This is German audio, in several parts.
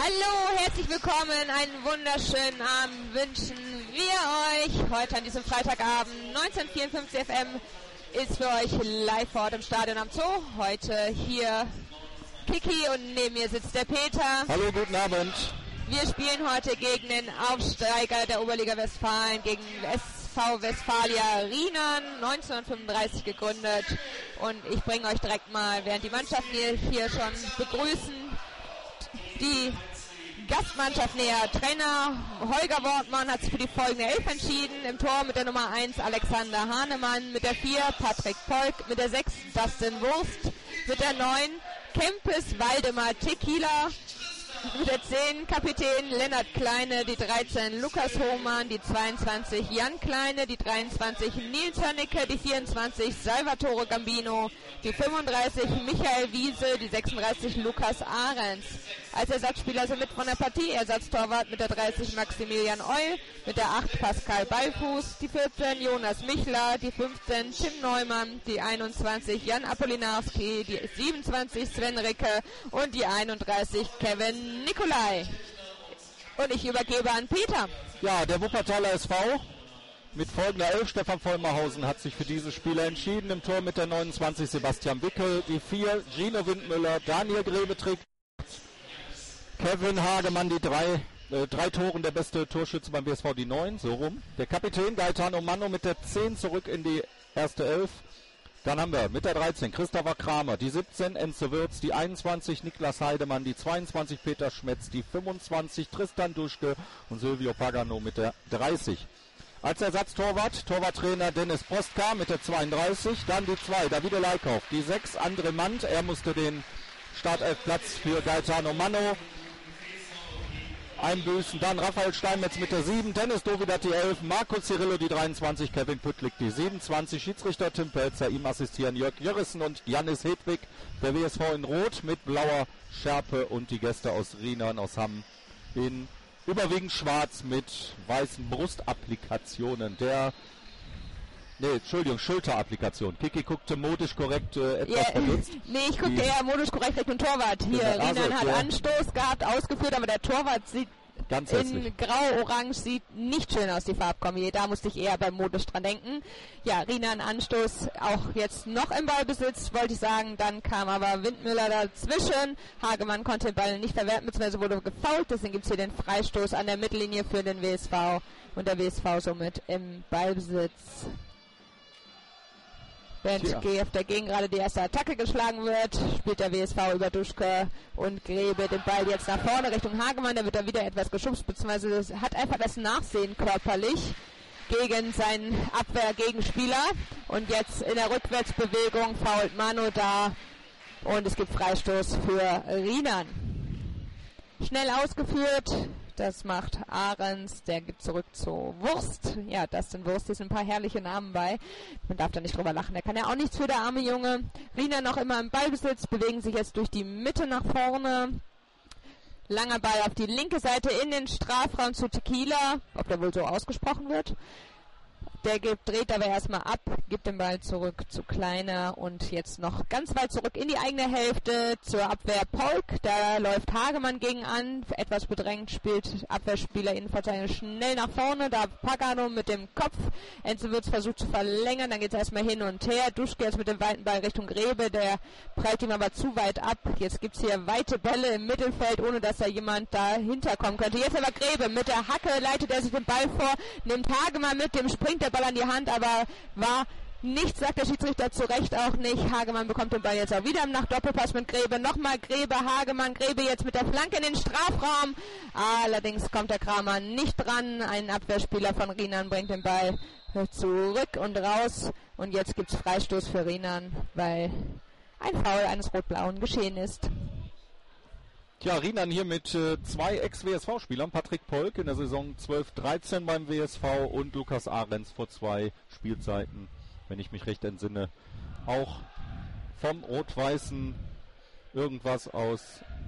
Hallo, herzlich willkommen, einen wunderschönen Abend wünschen wir euch. Heute an diesem Freitagabend, 1954 FM, ist für euch live vor Ort im Stadion am Zoo. Heute hier Kiki und neben mir sitzt der Peter. Hallo, guten Abend. Wir spielen heute gegen den Aufsteiger der Oberliga Westfalen, gegen SV Westfalia Rheinern, 1935 gegründet. Und ich bringe euch direkt mal, während die Mannschaften hier schon begrüßen, die Gastmannschaft näher. Trainer Holger Wortmann hat sich für die folgende Elf entschieden. Im Tor mit der Nummer 1 Alexander Hahnemann, mit der 4 Patrick Polk, mit der 6 Dustin Wurst, mit der 9 Kempes Waldemar Tequila, mit der 10 Kapitän Lennart Kleine, die 13 Lukas Hohmann, die 22 Jan Kleine, die 23 Nils Hönnecke, die 24 Salvatore Gambino, die 35 Michael Wiese, die 36 Lukas Ahrens. Als Ersatzspieler sind mit von der Partie Ersatztorwart mit der 30 Maximilian Eul, mit der 8 Pascal Beifuß, die 14 Jonas Michler, die 15 Tim Neumann, die 21 Jan Apolinarski, die 27 Sven Ricke und die 31 Kevin Nikolai. Und ich übergebe an Peter. Ja, der Wuppertaler SV mit folgender 11. Stefan Vollmerhausen hat sich für diese Spiele entschieden. Im Tor mit der 29 Sebastian Wickel, die 4 Gino Windmüller, Daniel Grebetrick, Kevin Hagemann, die 3 Toren der beste Torschütze beim WSV, die 9, so rum. Der Kapitän Gaetano Manno mit der 10 zurück in die erste 11. Dann haben wir mit der 13 Christopher Kramer, die 17 Enzo Würz, die 21 Niklas Heidemann, die 22 Peter Schmetz, die 25 Tristan Duschke und Silvio Pagano mit der 30. Als Torwarttrainer Dennis Postka mit der 32, dann die 2 Davide Leikauf, die 6 André Mandt, er musste den Startelfplatz für Gaetano Manno einbüßen, dann Raphael Steinmetz mit der 7, Dennis Dovidat die 11, Marco Cirillo die 23, Kevin Püttlik die 27, Schiedsrichter Tim Pelzer, ihm assistieren Jörg Jörissen und Jannis Hedwig, der WSV in Rot mit blauer Schärpe und die Gäste aus Rheinern, aus Hamm in überwiegend schwarz mit weißen Brustapplikationen, Schulterapplikation. Kiki guckte modisch korrekt etwas verdutzt. Nee, ich guckte eher modisch korrekt Richtung Torwart. Hier, Rheinern hat Anstoß gehabt, ausgeführt, aber der Torwart sieht ganz in grau-orange sieht nicht schön aus, die Farbkombi. Da musste ich eher beim modisch dran denken. Ja, Rheinern Anstoß auch jetzt noch im Ballbesitz, wollte ich sagen. Dann kam aber Windmüller dazwischen. Hagemann konnte den Ball nicht verwerten, beziehungsweise wurde gefoult. Deswegen gibt es hier den Freistoß an der Mittellinie für den WSV und der WSV somit im Ballbesitz. Während GF dagegen gerade die erste Attacke geschlagen wird, spielt der WSV über Duschke und Grebe den Ball jetzt nach vorne Richtung Hagemann. Der wird da wieder etwas geschubst, beziehungsweise hat einfach das Nachsehen körperlich gegen seinen Abwehrgegenspieler. Und jetzt in der Rückwärtsbewegung fault Manu da und es gibt Freistoß für Rheinern. Schnell ausgeführt. Das macht Ahrens, der geht zurück zu Wurst. Ja, Dustin Wurst, hier sind ein paar herrliche Namen bei. Man darf da nicht drüber lachen, der kann ja auch nichts für der arme Junge. Rheinern noch immer im Ballbesitz, bewegen sich jetzt durch die Mitte nach vorne. Langer Ball auf die linke Seite in den Strafraum zu Tequila, ob der wohl so ausgesprochen wird. Der dreht aber erstmal ab, gibt den Ball zurück zu Kleiner und jetzt noch ganz weit zurück in die eigene Hälfte zur Abwehr Polk. Da läuft Hagemann gegen an, etwas bedrängt, spielt Abwehrspieler Innenverteidiger schnell nach vorne. Da Pagano mit dem Kopf. Enzo Würz versucht zu verlängern, dann geht es erstmal hin und her. Duschke jetzt mit dem weiten Ball Richtung Grebe, der prallt ihm aber zu weit ab. Jetzt gibt es hier weite Bälle im Mittelfeld, ohne dass da jemand dahinter kommen könnte. Jetzt aber Grebe mit der Hacke leitet er sich den Ball vor, nimmt Hagemann mit, dem springt der Ball an die Hand, aber war nichts, sagt der Schiedsrichter zu Recht auch nicht. Hagemann bekommt den Ball jetzt auch wieder nach Doppelpass mit Grebe. Nochmal Grebe, Hagemann, Grebe jetzt mit der Flanke in den Strafraum. Allerdings kommt der Kramer nicht dran. Ein Abwehrspieler von Rheinern bringt den Ball zurück und raus. Und jetzt gibt es Freistoß für Rheinern, weil ein Foul eines Rot-Blauen geschehen ist. Tja, Rheinern hier mit 2 Ex-WSV-Spielern, Patrick Polk in der Saison 12-13 beim WSV und Lukas Ahrens vor 2 Spielzeiten, wenn ich mich recht entsinne, auch vom Rot-Weißen irgendwas aus,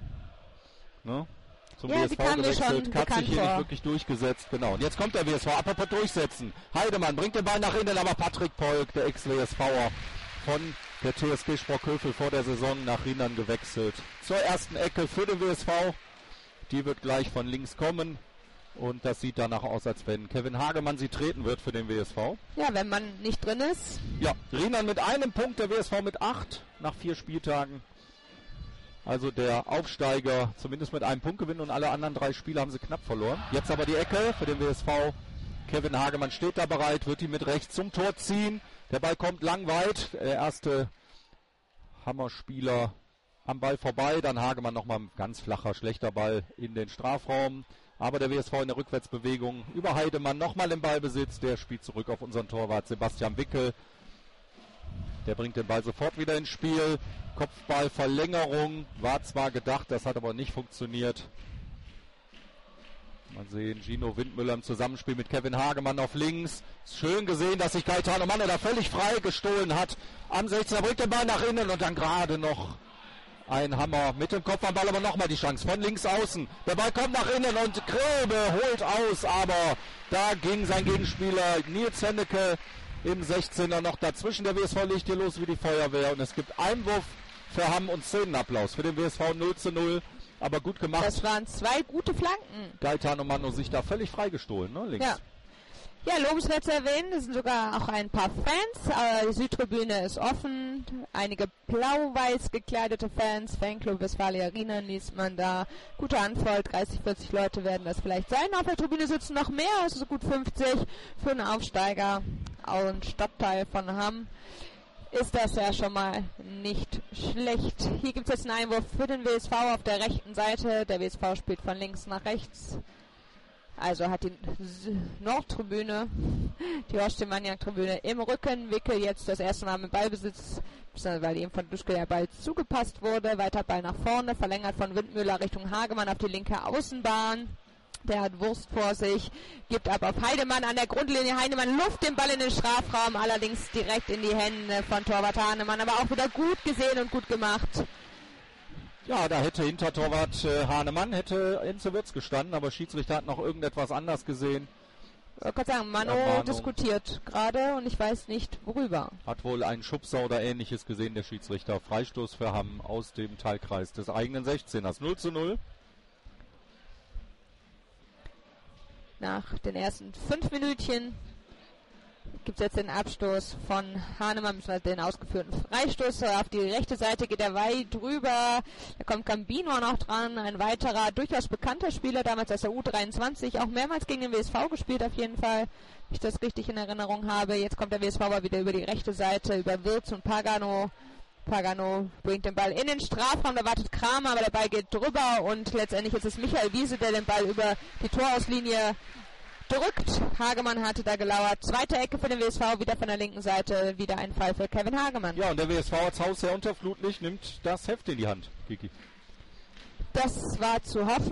zum WSV gewechselt, hat sich hier nicht wirklich durchgesetzt, genau. Und jetzt kommt der WSV, apropos durchsetzen, Heidemann bringt den Ball nach innen, aber Patrick Polk, der Ex-WSVer von der TSG Sprockhövel vor der Saison nach Rheinern gewechselt. Zur ersten Ecke für den WSV. Die wird gleich von links kommen. Und das sieht danach aus, als wenn Kevin Hagemann sie treten wird für den WSV. Ja, wenn man nicht drin ist. Ja, Riemann mit einem Punkt, der WSV mit 8 nach 4 Spieltagen. Also der Aufsteiger zumindest mit einem Punkt gewinnen und alle anderen 3 Spiele haben sie knapp verloren. Jetzt aber die Ecke für den WSV. Kevin Hagemann steht da bereit, wird ihn mit rechts zum Tor ziehen. Der Ball kommt lang weit. Der erste Hammerspieler am Ball vorbei. Dann Hagemann nochmal ein ganz flacher, schlechter Ball in den Strafraum. Aber der WSV in der Rückwärtsbewegung über Heidemann nochmal im Ballbesitz. Der spielt zurück auf unseren Torwart Sebastian Wickel. Der bringt den Ball sofort wieder ins Spiel. Kopfballverlängerung war zwar gedacht, das hat aber nicht funktioniert. Mal sehen, Gino Windmüller im Zusammenspiel mit Kevin Hagemann auf links. Schön gesehen, dass sich Gaetano Manne da völlig frei gestohlen hat. Am 16er bringt den Ball nach innen und dann gerade noch ein Hammer mit dem Kopf am Ball, aber nochmal die Chance von links außen. Der Ball kommt nach innen und Grebe holt aus, aber da ging sein Gegenspieler Nils Hennecke im 16er noch dazwischen. Der WSV legt hier los wie die Feuerwehr und es gibt Einwurf für Hamm und Szenenapplaus für den WSV 0:0. Aber gut gemacht. Das waren 2 gute Flanken. Gaetano Manno sich da völlig freigestohlen, ne, links. Ja, lobenswert zu erwähnen, es sind sogar auch ein paar Fans. Die Südtribüne ist offen. Einige blau-weiß gekleidete Fans. Fanclub Westfalia Arena liest man da. Gute Anzahl, 30, 40 Leute werden das vielleicht sein. Auf der Tribüne sitzen noch mehr, also so gut 50 für einen Aufsteiger. Auch ein Stadtteil von Hamm. Ist das ja schon mal nicht schlecht. Hier gibt es jetzt einen Einwurf für den WSV auf der rechten Seite. Der WSV spielt von links nach rechts. Also hat die Nordtribüne, die Horst-Maniak-Tribüne im Rücken. Wickel jetzt das erste Mal mit Ballbesitz, weil ihm von Duschke der Ball zugepasst wurde. Weiter Ball nach vorne, verlängert von Windmüller Richtung Hagemann auf die linke Außenbahn. Der hat Wurst vor sich, gibt ab auf Heidemann an der Grundlinie. Heidemann luft den Ball in den Strafraum, allerdings direkt in die Hände von Torwart Hahnemann. Aber auch wieder gut gesehen und gut gemacht. Ja, da hätte Hintertorwart Hahnemann, hätte Enzo Wirtz gestanden, aber Schiedsrichter hat noch irgendetwas anders gesehen. Ich kann sagen, Mano diskutiert gerade und ich weiß nicht worüber. Hat wohl einen Schubser oder ähnliches gesehen, der Schiedsrichter. Freistoß für Hamm aus dem Teilkreis des eigenen 16ers. 0:0. Nach den ersten 5 Minütchen gibt es jetzt den Abstoß von Hahnemann, beziehungsweise den ausgeführten Freistoß. Auf die rechte Seite geht er weit drüber. Da kommt Gambino noch dran, ein weiterer, durchaus bekannter Spieler, damals aus der U23, auch mehrmals gegen den WSV gespielt auf jeden Fall, wenn ich das richtig in Erinnerung habe. Jetzt kommt der WSV aber wieder über die rechte Seite, über Wirtz und Pagano. Pagano bringt den Ball in den Strafraum, da wartet Kramer, aber der Ball geht drüber und letztendlich ist es Michael Wiese, der den Ball über die Torauslinie drückt. Hagemann hatte da gelauert. Zweite Ecke für den WSV, wieder von der linken Seite, wieder ein Fall für Kevin Hagemann. Ja, und der WSV als Haus sehr unterflutlich nimmt das Heft in die Hand, Kiki. Das war zu hoffen.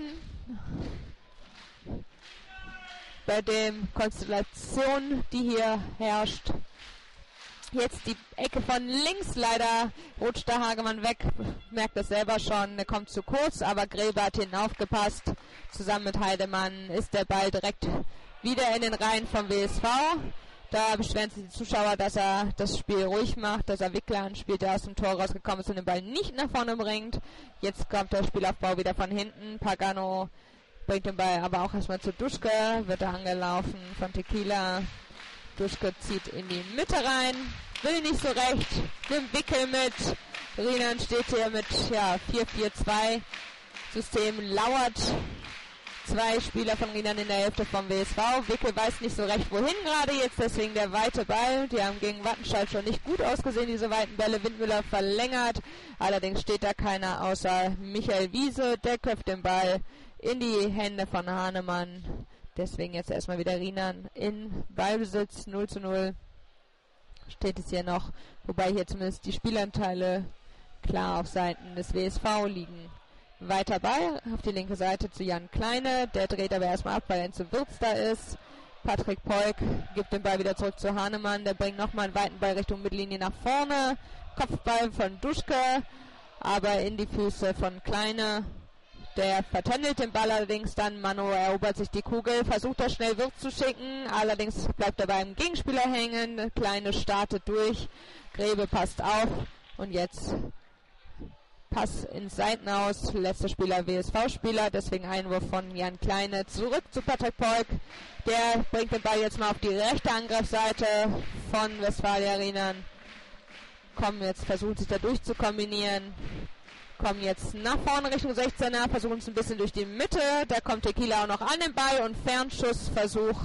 Bei der Konstellation, die hier herrscht. Jetzt die Ecke von links, leider rutscht der Hagemann weg, merkt das selber schon, er kommt zu kurz, aber Grebe hat hinten aufgepasst. Zusammen mit Heidemann ist der Ball direkt wieder in den Reihen vom WSV. Da beschweren sich die Zuschauer, dass er das Spiel ruhig macht, dass er Wickler anspielt, der aus dem Tor rausgekommen ist und den Ball nicht nach vorne bringt. Jetzt kommt der Spielaufbau wieder von hinten, Pagano bringt den Ball aber auch erstmal zu Duschke, wird er angelaufen von Tequila. Duschke zieht in die Mitte rein, will nicht so recht, nimmt Wickel mit. Rienan steht hier mit 4-4-2 System, lauert 2 Spieler von Rienan in der Hälfte vom WSV. Wickel weiß nicht so recht wohin gerade jetzt, deswegen der weite Ball. Die haben gegen Wattenscheid schon nicht gut ausgesehen, diese weiten Bälle. Windmüller verlängert, allerdings steht da keiner außer Michael Wiese. Der köpft den Ball in die Hände von Hahnemann. Deswegen jetzt erstmal wieder Rienan in Ballbesitz, 0:0 steht es hier noch, wobei hier zumindest die Spielanteile klar auf Seiten des WSV liegen. Weiter Ball auf die linke Seite zu Jan Kleine, der dreht aber erstmal ab, weil Enzo Wirtz da ist. Patrick Polk gibt den Ball wieder zurück zu Hahnemann, der bringt nochmal einen weiten Ball Richtung Mittellinie nach vorne. Kopfball von Duschke, aber in die Füße von Kleine. Der vertändelt den Ball allerdings dann. Mano erobert sich die Kugel, versucht da schnell Wirtz zu schicken. Allerdings bleibt er beim Gegenspieler hängen. Kleine startet durch. Grebe passt auf. Und jetzt Pass ins Seitenaus, letzter Spieler WSV-Spieler, deswegen Einwurf von Jan Kleine zurück zu Patrick Polk. Der bringt den Ball jetzt mal auf die rechte Angriffsseite von Westfalia Rienan. Versucht sich da durchzukombinieren. Kommen jetzt nach vorne Richtung 16er, versuchen es ein bisschen durch die Mitte. Da kommt Tequila auch noch an den Ball und Fernschussversuch.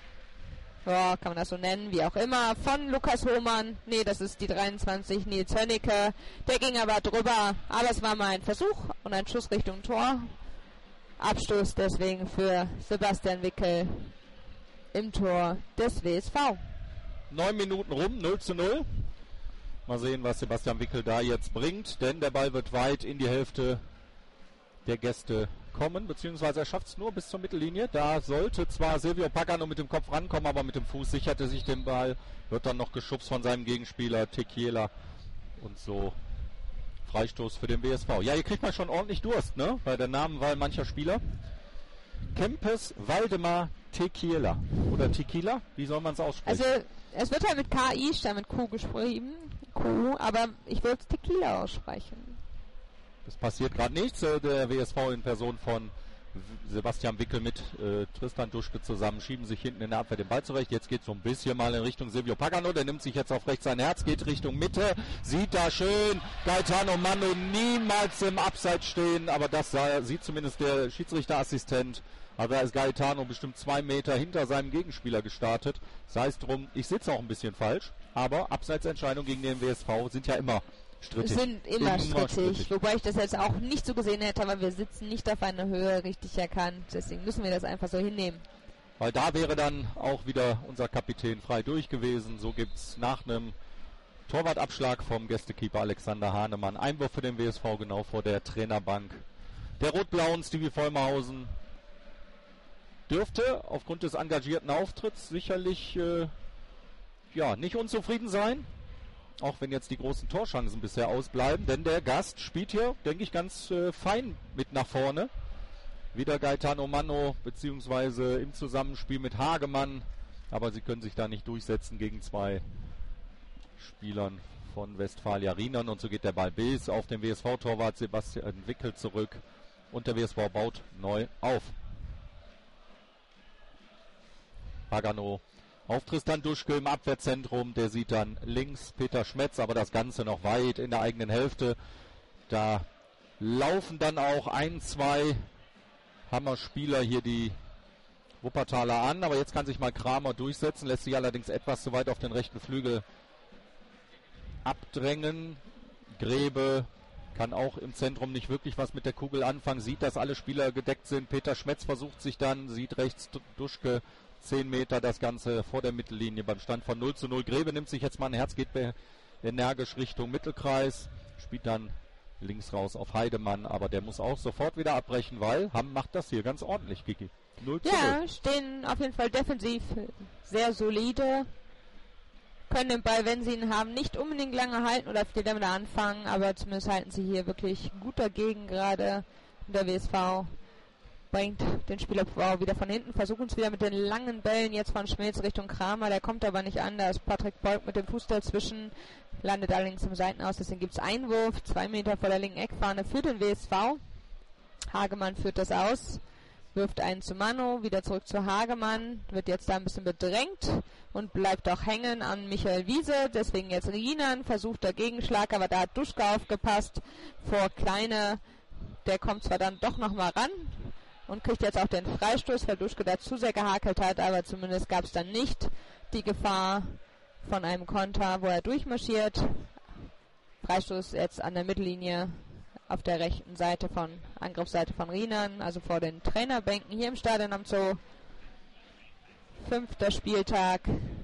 Ja, kann man das so nennen, wie auch immer, von Lukas Hohmann. Nee, das ist die 23, Nils Hönnecke. Der ging aber drüber, aber es war mal ein Versuch und ein Schuss Richtung Tor. Abstoß deswegen für Sebastian Wickel im Tor des WSV. 9 Minuten rum, 0:0. Mal sehen, was Sebastian Wickel da jetzt bringt, denn der Ball wird weit in die Hälfte der Gäste kommen, beziehungsweise er schafft es nur bis zur Mittellinie. Da sollte zwar Silvio Pagano mit dem Kopf rankommen, aber mit dem Fuß sicherte sich den Ball, wird dann noch geschubst von seinem Gegenspieler Tequila und so Freistoß für den WSV. Ja, hier kriegt man schon ordentlich Durst, ne? Bei der Namenwahl mancher Spieler. Kempes Waldemar Tequila oder Tequila, wie soll man es aussprechen? Also es wird halt mit KI statt mit Q geschrieben, Q, aber ich würde es Tequila aussprechen. Es passiert gerade nichts. Der WSV in Person von Sebastian Wickel mit Tristan Duschke zusammen schieben sich hinten in der Abwehr den Ball zurecht. Jetzt geht es so ein bisschen mal in Richtung Silvio Pagano. Der nimmt sich jetzt auf rechts sein Herz, geht Richtung Mitte. Sieht da schön Gaetano Mando niemals im Abseits stehen. Aber das sieht zumindest der Schiedsrichterassistent. Aber da ist Gaetano bestimmt 2 Meter hinter seinem Gegenspieler gestartet. Sei es drum, ich sitze auch ein bisschen falsch. Aber Abseitsentscheidungen gegen den WSV sind ja immer strittig. Sind immer strittig. Wobei ich das jetzt auch nicht so gesehen hätte, aber wir sitzen nicht auf einer Höhe richtig erkannt. Deswegen müssen wir das einfach so hinnehmen. Weil da wäre dann auch wieder unser Kapitän frei durch gewesen. So gibt es nach einem Torwartabschlag vom Gästekeeper Alexander Hahnemann Einwurf für den WSV genau vor der Trainerbank. Der Rot-Blauen Stevie Vollmerhausen dürfte aufgrund des engagierten Auftritts sicherlich nicht unzufrieden sein. Auch wenn jetzt die großen Torchancen bisher ausbleiben, denn der Gast spielt hier, denke ich, ganz fein mit nach vorne. Wieder Gaetano Mano, beziehungsweise im Zusammenspiel mit Hagemann, aber sie können sich da nicht durchsetzen gegen 2 Spielern von Westfalia Rienan und so geht der Ball bis auf den WSV-Torwart Sebastian Wickel zurück und der WSV baut neu auf. Pagano auf Tristan Duschke im Abwehrzentrum, der sieht dann links Peter Schmetz, aber das Ganze noch weit in der eigenen Hälfte. Da laufen dann auch 1, 2 Hammerspieler hier die Wuppertaler an, aber jetzt kann sich mal Kramer durchsetzen, lässt sich allerdings etwas zu weit auf den rechten Flügel abdrängen. Grebe kann auch im Zentrum nicht wirklich was mit der Kugel anfangen, sieht, dass alle Spieler gedeckt sind. Peter Schmetz versucht sich dann, sieht rechts Duschke, 10 Meter das Ganze vor der Mittellinie beim Stand von 0:0. Grebe nimmt sich jetzt mal ein Herz, geht energisch Richtung Mittelkreis, spielt dann links raus auf Heidemann, aber der muss auch sofort wieder abbrechen, weil Hamm macht das hier ganz ordentlich, Kiki. 0:0. Ja, stehen auf jeden Fall defensiv sehr solide, können den Ball, wenn sie ihn haben, nicht unbedingt lange halten oder vielleicht damit anfangen, aber zumindest halten sie hier wirklich gut dagegen gerade. Der WSV bringt den Spielaufbau wieder von hinten, versuchen es wieder mit den langen Bällen jetzt von Schmelz Richtung Kramer, der kommt aber nicht an, da ist Patrick Polk mit dem Fuß dazwischen, landet allerdings im Seitenaus, deswegen gibt es Einwurf, 2 Meter vor der linken Eckfahne für den WSV. Hagemann führt das aus, wirft einen zu Mano, wieder zurück zu Hagemann, wird jetzt da ein bisschen bedrängt und bleibt auch hängen an Michael Wiese, deswegen jetzt Rienan, versucht der Gegenschlag, aber da hat Duschke aufgepasst vor Kleine, der kommt zwar dann doch nochmal ran, und kriegt jetzt auch den Freistoß, weil Duschke da zu sehr gehakelt hat, aber zumindest gab es dann nicht die Gefahr von einem Konter, wo er durchmarschiert. Freistoß jetzt an der Mittellinie auf der rechten Seite Angriffsseite von Rienan, also vor den Trainerbänken hier im Stadion am Zoo. 5. Spieltag.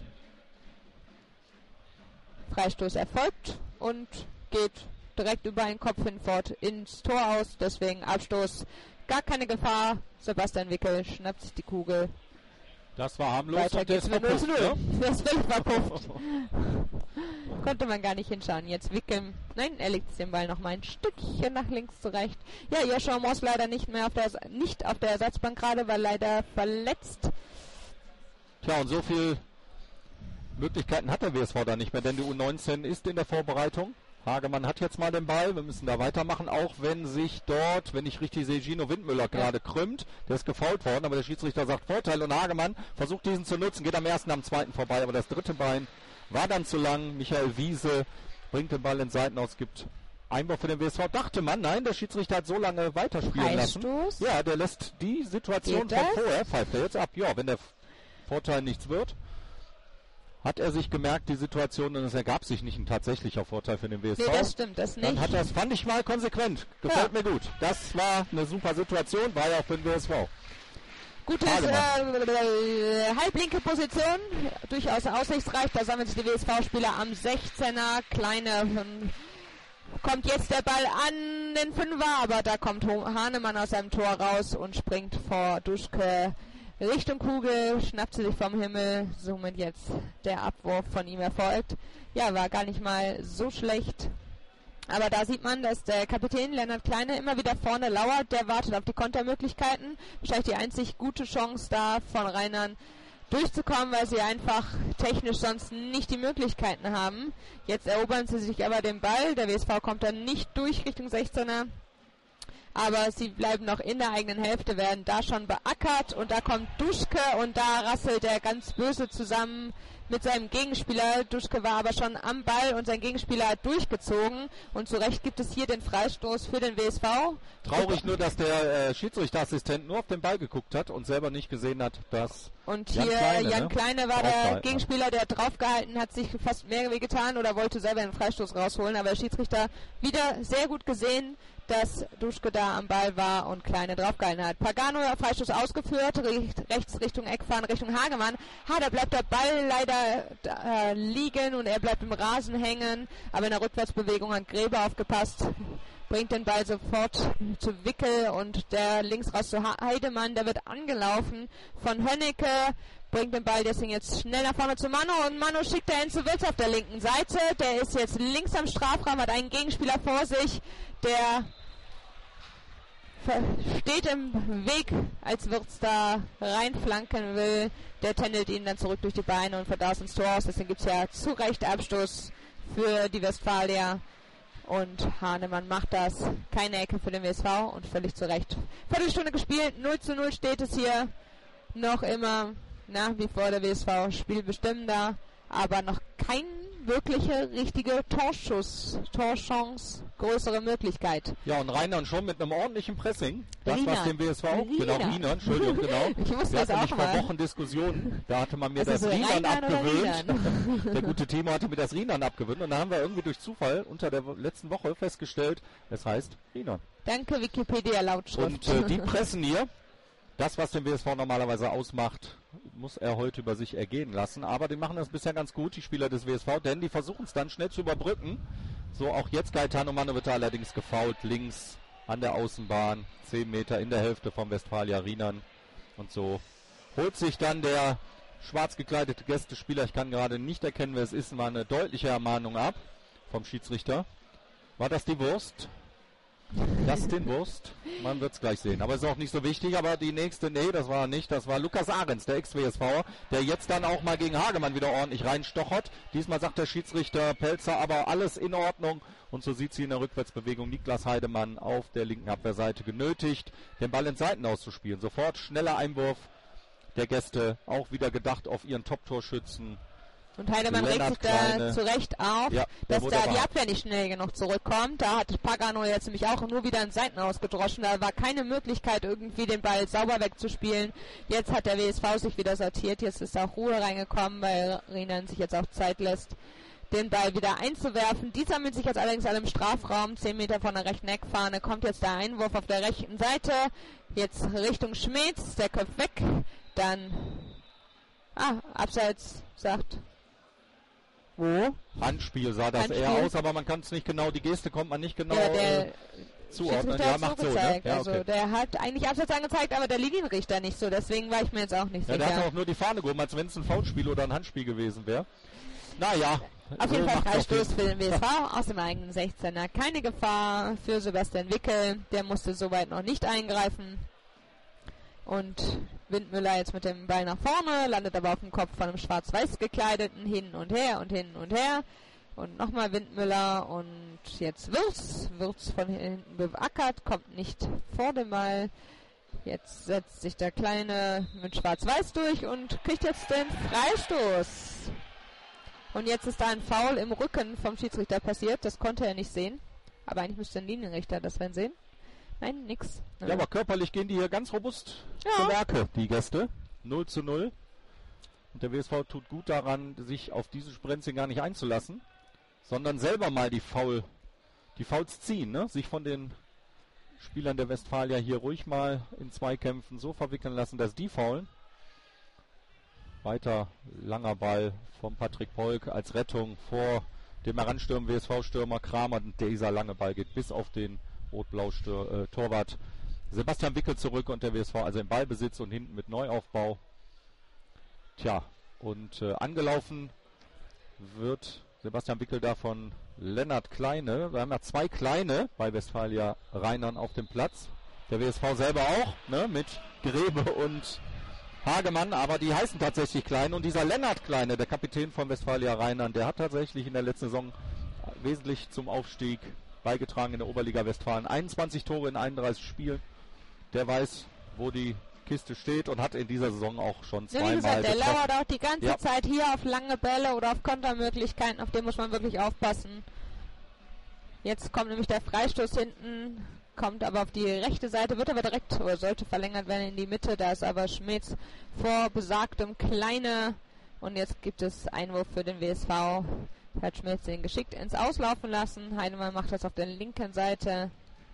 Freistoß erfolgt und geht direkt über einen Kopf hinfort ins Tor aus, deswegen Abstoß. Gar keine Gefahr. Sebastian Wickel schnappt sich die Kugel. Das war harmlos. Weiter und geht's der mit 0:0. ne? Das ist völlig verpufft. Konnte man gar nicht hinschauen. Jetzt Wickel. Nein, er legt den Ball noch mal ein Stückchen nach links zurecht. Ja, Joshua Moss leider nicht auf der Ersatzbank gerade, war leider verletzt. Tja, und so viel Möglichkeiten hat der WSV da nicht mehr, denn die U19 ist in der Vorbereitung. Hagemann hat jetzt mal den Ball. Wir müssen da weitermachen, auch wenn sich dort, wenn ich richtig sehe, Gino Windmüller gerade krümmt. Der ist gefoult worden, aber der Schiedsrichter sagt Vorteil und Hagemann versucht diesen zu nutzen, geht am ersten, am zweiten vorbei, aber das dritte Bein war dann zu lang. Michael Wiese bringt den Ball in Seitenaus, gibt Einwurf für den WSV. Dachte man, nein, der Schiedsrichter hat so lange weiterspielen lassen. Ja, der lässt die Situation von vorher, pfeift er jetzt ab. Ja, wenn der Vorteil nichts wird, hat er sich gemerkt, die Situation, und es ergab sich nicht ein tatsächlicher Vorteil für den WSV. Nee, das stimmt, das nicht. Dann hat das, fand ich mal konsequent. Gefällt mir gut. Das war eine super Situation, war ja auch für den WSV. Gutes halblinke Position, durchaus aussichtsreich. Da sammeln sich die WSV-Spieler am 16er. Kleine kommt jetzt der Ball an den Fünfer, aber da kommt Hahnemann aus seinem Tor raus und springt vor Duschke Richtung Kugel, schnappt sie sich vom Himmel, somit jetzt der Abwurf von ihm erfolgt. Ja, war gar nicht mal so schlecht. Aber da sieht man, dass der Kapitän Lennart Kleine immer wieder vorne lauert. Der wartet auf die Kontermöglichkeiten. Wahrscheinlich die einzig gute Chance da von Rheinern durchzukommen, weil sie einfach technisch sonst nicht die Möglichkeiten haben. Jetzt erobern sie sich aber den Ball. Der WSV kommt dann nicht durch Richtung 16er. Aber sie bleiben noch in der eigenen Hälfte, werden da schon beackert. Und da kommt Duschke und da rasselt er ganz böse zusammen mit seinem Gegenspieler. Duschke war aber schon am Ball und sein Gegenspieler hat durchgezogen. Und zu Recht gibt es hier den Freistoß für den WSV. Traurig nur, dass der Schiedsrichterassistent nur auf den Ball geguckt hat und selber nicht gesehen hat, dass und hier Jan Kleine war der Gegenspieler, der draufgehalten hat, sich fast mehr wehgetan oder wollte selber den Freistoß rausholen. Aber der Schiedsrichter wieder sehr gut gesehen, dass Duschke da am Ball war und Kleine draufgehalten hat. Pagano, Freistoß ausgeführt, rechts Richtung Eckfahren, Richtung Hagemann. Da bleibt der Ball leider liegen und er bleibt im Rasen hängen. Aber in der Rückwärtsbewegung hat Grebe aufgepasst, bringt den Ball sofort zu Wickel und der links raus zu Heidemann. Der wird angelaufen von Hönnecke, bringt den Ball deswegen jetzt schnell nach vorne zu Manu und Manu schickt er hin zu Wirtz auf der linken Seite. Der ist jetzt links am Strafraum, hat einen Gegenspieler vor sich, der steht im Weg, als Wirtz da reinflanken will. Der tändelt ihn dann zurück durch die Beine und verdaut ins Tor aus. Deswegen gibt es ja zu Recht Abstoß für die Westfalier. Und Hahnemann macht das. Keine Ecke für den WSV und völlig zu Recht. Viertelstunde gespielt, 0:0 steht es hier. Noch immer nach wie vor der WSV spielbestimmender, aber noch kein wirkliche, richtige Torchance, größere Möglichkeit. Ja, und Rheinland schon mit einem ordentlichen Pressing. Das Riener. was dem WSV, genau, Riener, Entschuldigung, genau. Ich wusste Wir das hatten auch nicht vor mal. Wochen Diskussionen, da hatte man mir Also das so Rienan Rheinland oder abgewöhnt. Rienan? Der gute Timo hatte mir das Rienan abgewöhnt und da haben wir irgendwie durch Zufall unter der letzten Woche festgestellt, es heißt Rienan. Danke, Wikipedia-Lautschrift. Und die pressen hier. Das, was den WSV normalerweise ausmacht, muss er heute über sich ergehen lassen. Aber die machen das bisher ganz gut, die Spieler des WSV, denn die versuchen es dann schnell zu überbrücken. So auch jetzt Gaetano Mano wird allerdings gefoult, links an der Außenbahn, 10 Meter in der Hälfte vom Westfalia Rheinland. Und so holt sich dann der schwarz gekleidete Gästespieler, ich kann gerade nicht erkennen, wer es ist, mal eine deutliche Ermahnung ab vom Schiedsrichter. War das die Wurst? Das ist den Wurst. Man wird es gleich sehen. Aber ist auch nicht so wichtig. Aber die nächste, nee, das war nicht. Das war Lukas Ahrens, der Ex-WSVer, der jetzt dann auch mal gegen Hagemann wieder ordentlich reinstochert. Diesmal sagt der Schiedsrichter Pelzer, aber alles in Ordnung. Und so sieht sie in der Rückwärtsbewegung Niklas Heidemann auf der linken Abwehrseite genötigt, den Ball in Seiten auszuspielen. Sofort schneller Einwurf der Gäste. Auch wieder gedacht auf ihren Top-Torschützen. Und Heidemann regt sich da zu Recht auf, ja, dass da die Abwehr nicht schnell genug zurückkommt. Da hat Pagano jetzt nämlich auch nur wieder in Seiten ausgedroschen. Da war keine Möglichkeit, irgendwie den Ball sauber wegzuspielen. Jetzt hat der WSV sich wieder sortiert. Jetzt ist auch Ruhe reingekommen, weil Rheinland sich jetzt auch Zeit lässt, den Ball wieder einzuwerfen. Die sammelt sich jetzt allerdings alle im Strafraum, 10 Meter von der rechten Eckfahne. Kommt jetzt der Einwurf auf der rechten Seite. Jetzt Richtung Schmetz, der köpft weg. Dann, abseits, sagt... Wo? Handspiel sah das Handspiel. eher aus, aber man kann es nicht genau, die Geste kommt man nicht genau zuordnen. Ja, macht so, ne? Ja, also okay. der hat eigentlich Abseits angezeigt, aber der Linienrichter nicht so, deswegen war ich mir jetzt auch nicht sicher. Der hat auch nur die Fahne gehoben, als wenn es ein Foulspiel oder ein Handspiel gewesen wäre. Naja. Auf jeden Fall Freistoß für den WSV aus dem eigenen 16er. Keine Gefahr für Sebastian Wickel, der musste soweit noch nicht eingreifen. Und Windmüller jetzt mit dem Ball nach vorne, landet aber auf dem Kopf von einem schwarz-weiß gekleideten, hin und her und hin und her. Und nochmal Windmüller und jetzt Wirtz von hinten beackert, kommt nicht vor dem Ball. Jetzt setzt sich der Kleine mit Schwarz-Weiß durch und kriegt jetzt den Freistoß. Und jetzt ist da ein Foul im Rücken vom Schiedsrichter passiert. Das konnte er nicht sehen. Aber eigentlich müsste ein Linienrichter das dann sehen. Nein, nix. Ja, aber körperlich gehen die hier ganz robust zu Werke, die Gäste. 0:0. Und der WSV tut gut daran, sich auf dieses Sprenzing gar nicht einzulassen, sondern selber mal die Fouls ziehen, ne? Sich von den Spielern der Westfalia hier ruhig mal in Zweikämpfen so verwickeln lassen, dass die faulen. Weiter langer Ball von Patrick Polk als Rettung vor dem Heranstürmen WSV-Stürmer Kramer. Und dieser lange Ball geht bis auf den Rot-Blau-Torwart Sebastian Wickel zurück und der WSV also im Ballbesitz und hinten mit Neuaufbau. Tja, und angelaufen wird Sebastian Wickel da von Lennart Kleine. Wir haben ja 2 Kleine bei Westfalia Rheinern auf dem Platz. Der WSV selber auch, ne, mit Grebe und Hagemann, aber die heißen tatsächlich Klein. Und dieser Lennart Kleine, der Kapitän von Westfalia Rheinern, der hat tatsächlich in der letzten Saison wesentlich zum Aufstieg beigetragen in der Oberliga Westfalen. 21 Tore in 31 Spielen. Der weiß, wo die Kiste steht und hat in dieser Saison auch schon zweimal getroffen. Der lauert auch die ganze Ja. Zeit hier auf lange Bälle oder auf Kontermöglichkeiten. Auf den muss man wirklich aufpassen. Jetzt kommt nämlich der Freistoß hinten, kommt aber auf die rechte Seite, wird aber direkt oder sollte verlängert werden in die Mitte. Da ist aber Schmitz vor besagtem Kleine. Und jetzt gibt es Einwurf für den WSV. Hat Schmitz den geschickt ins Auslaufen lassen. Heinemann macht das auf der linken Seite.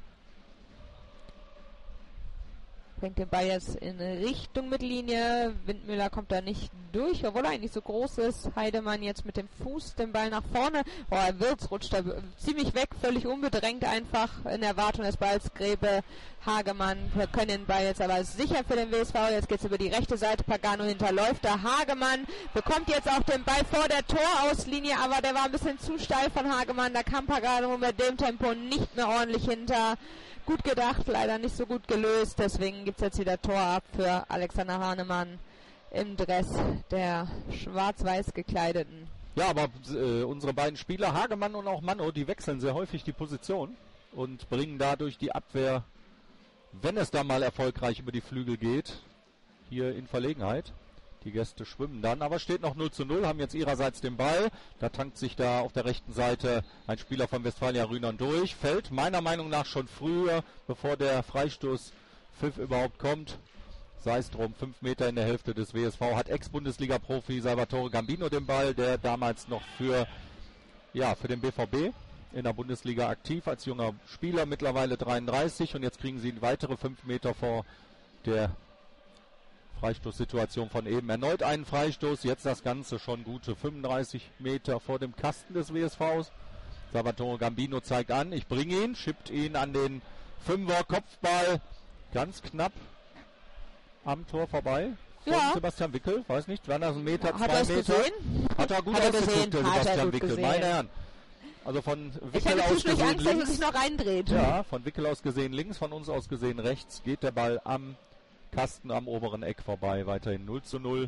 Bringt den Ball jetzt in Richtung Mittellinie. Windmüller kommt da nicht durch, obwohl er eigentlich so groß ist. Heidemann jetzt mit dem Fuß den Ball nach vorne. Wirtz rutscht da ziemlich weg, völlig unbedrängt einfach in Erwartung des Balls. Grebe, Hagemann können den Ball jetzt aber sicher für den WSV. Jetzt geht es über die rechte Seite. Pagano hinterläuft da. Hagemann bekommt jetzt auch den Ball vor der Torauslinie, aber der war ein bisschen zu steil von Hagemann. Da kam Pagano mit dem Tempo nicht mehr ordentlich hinter. Gut gedacht, leider nicht so gut gelöst. Deswegen gibt es jetzt wieder Tor ab für Alexander Hahnemann im Dress der schwarz-weiß gekleideten. Ja, aber unsere beiden Spieler, Hagemann und auch Manno, die wechseln sehr häufig die Position und bringen dadurch die Abwehr, wenn es da mal erfolgreich über die Flügel geht, hier in Verlegenheit. Die Gäste schwimmen dann, aber steht noch 0:0, haben jetzt ihrerseits den Ball. Da tankt sich da auf der rechten Seite ein Spieler von Westfalia Rheinern durch. Fällt meiner Meinung nach schon früher, bevor der Freistoßpfiff überhaupt kommt. Sei es drum, 5 Meter in der Hälfte des WSV. Hat Ex-Bundesliga-Profi Salvatore Gambino den Ball, der damals noch für den BVB in der Bundesliga aktiv als junger Spieler, mittlerweile 33. Und jetzt kriegen sie weitere 5 Meter vor der Freistoßsituation von eben. Erneut einen Freistoß, jetzt das Ganze schon gute 35 Meter vor dem Kasten des WSVs. Salvatore Gambino zeigt an, ich bringe ihn, schippt ihn an den 5er Kopfball, ganz knapp am Tor vorbei. Von Sebastian Wickel, weiß nicht, waren das 1 Meter, 2 Meter? Gesehen? Hat er gut ausgeguckt, der Sebastian Wickel, meine Herren. Also von Wickel aus gesehen Angst, links. dass er sich noch reindreht. Ja, von Wickel aus gesehen links, von uns aus gesehen rechts, geht der Ball am Kasten am oberen Eck vorbei, weiterhin 0:0.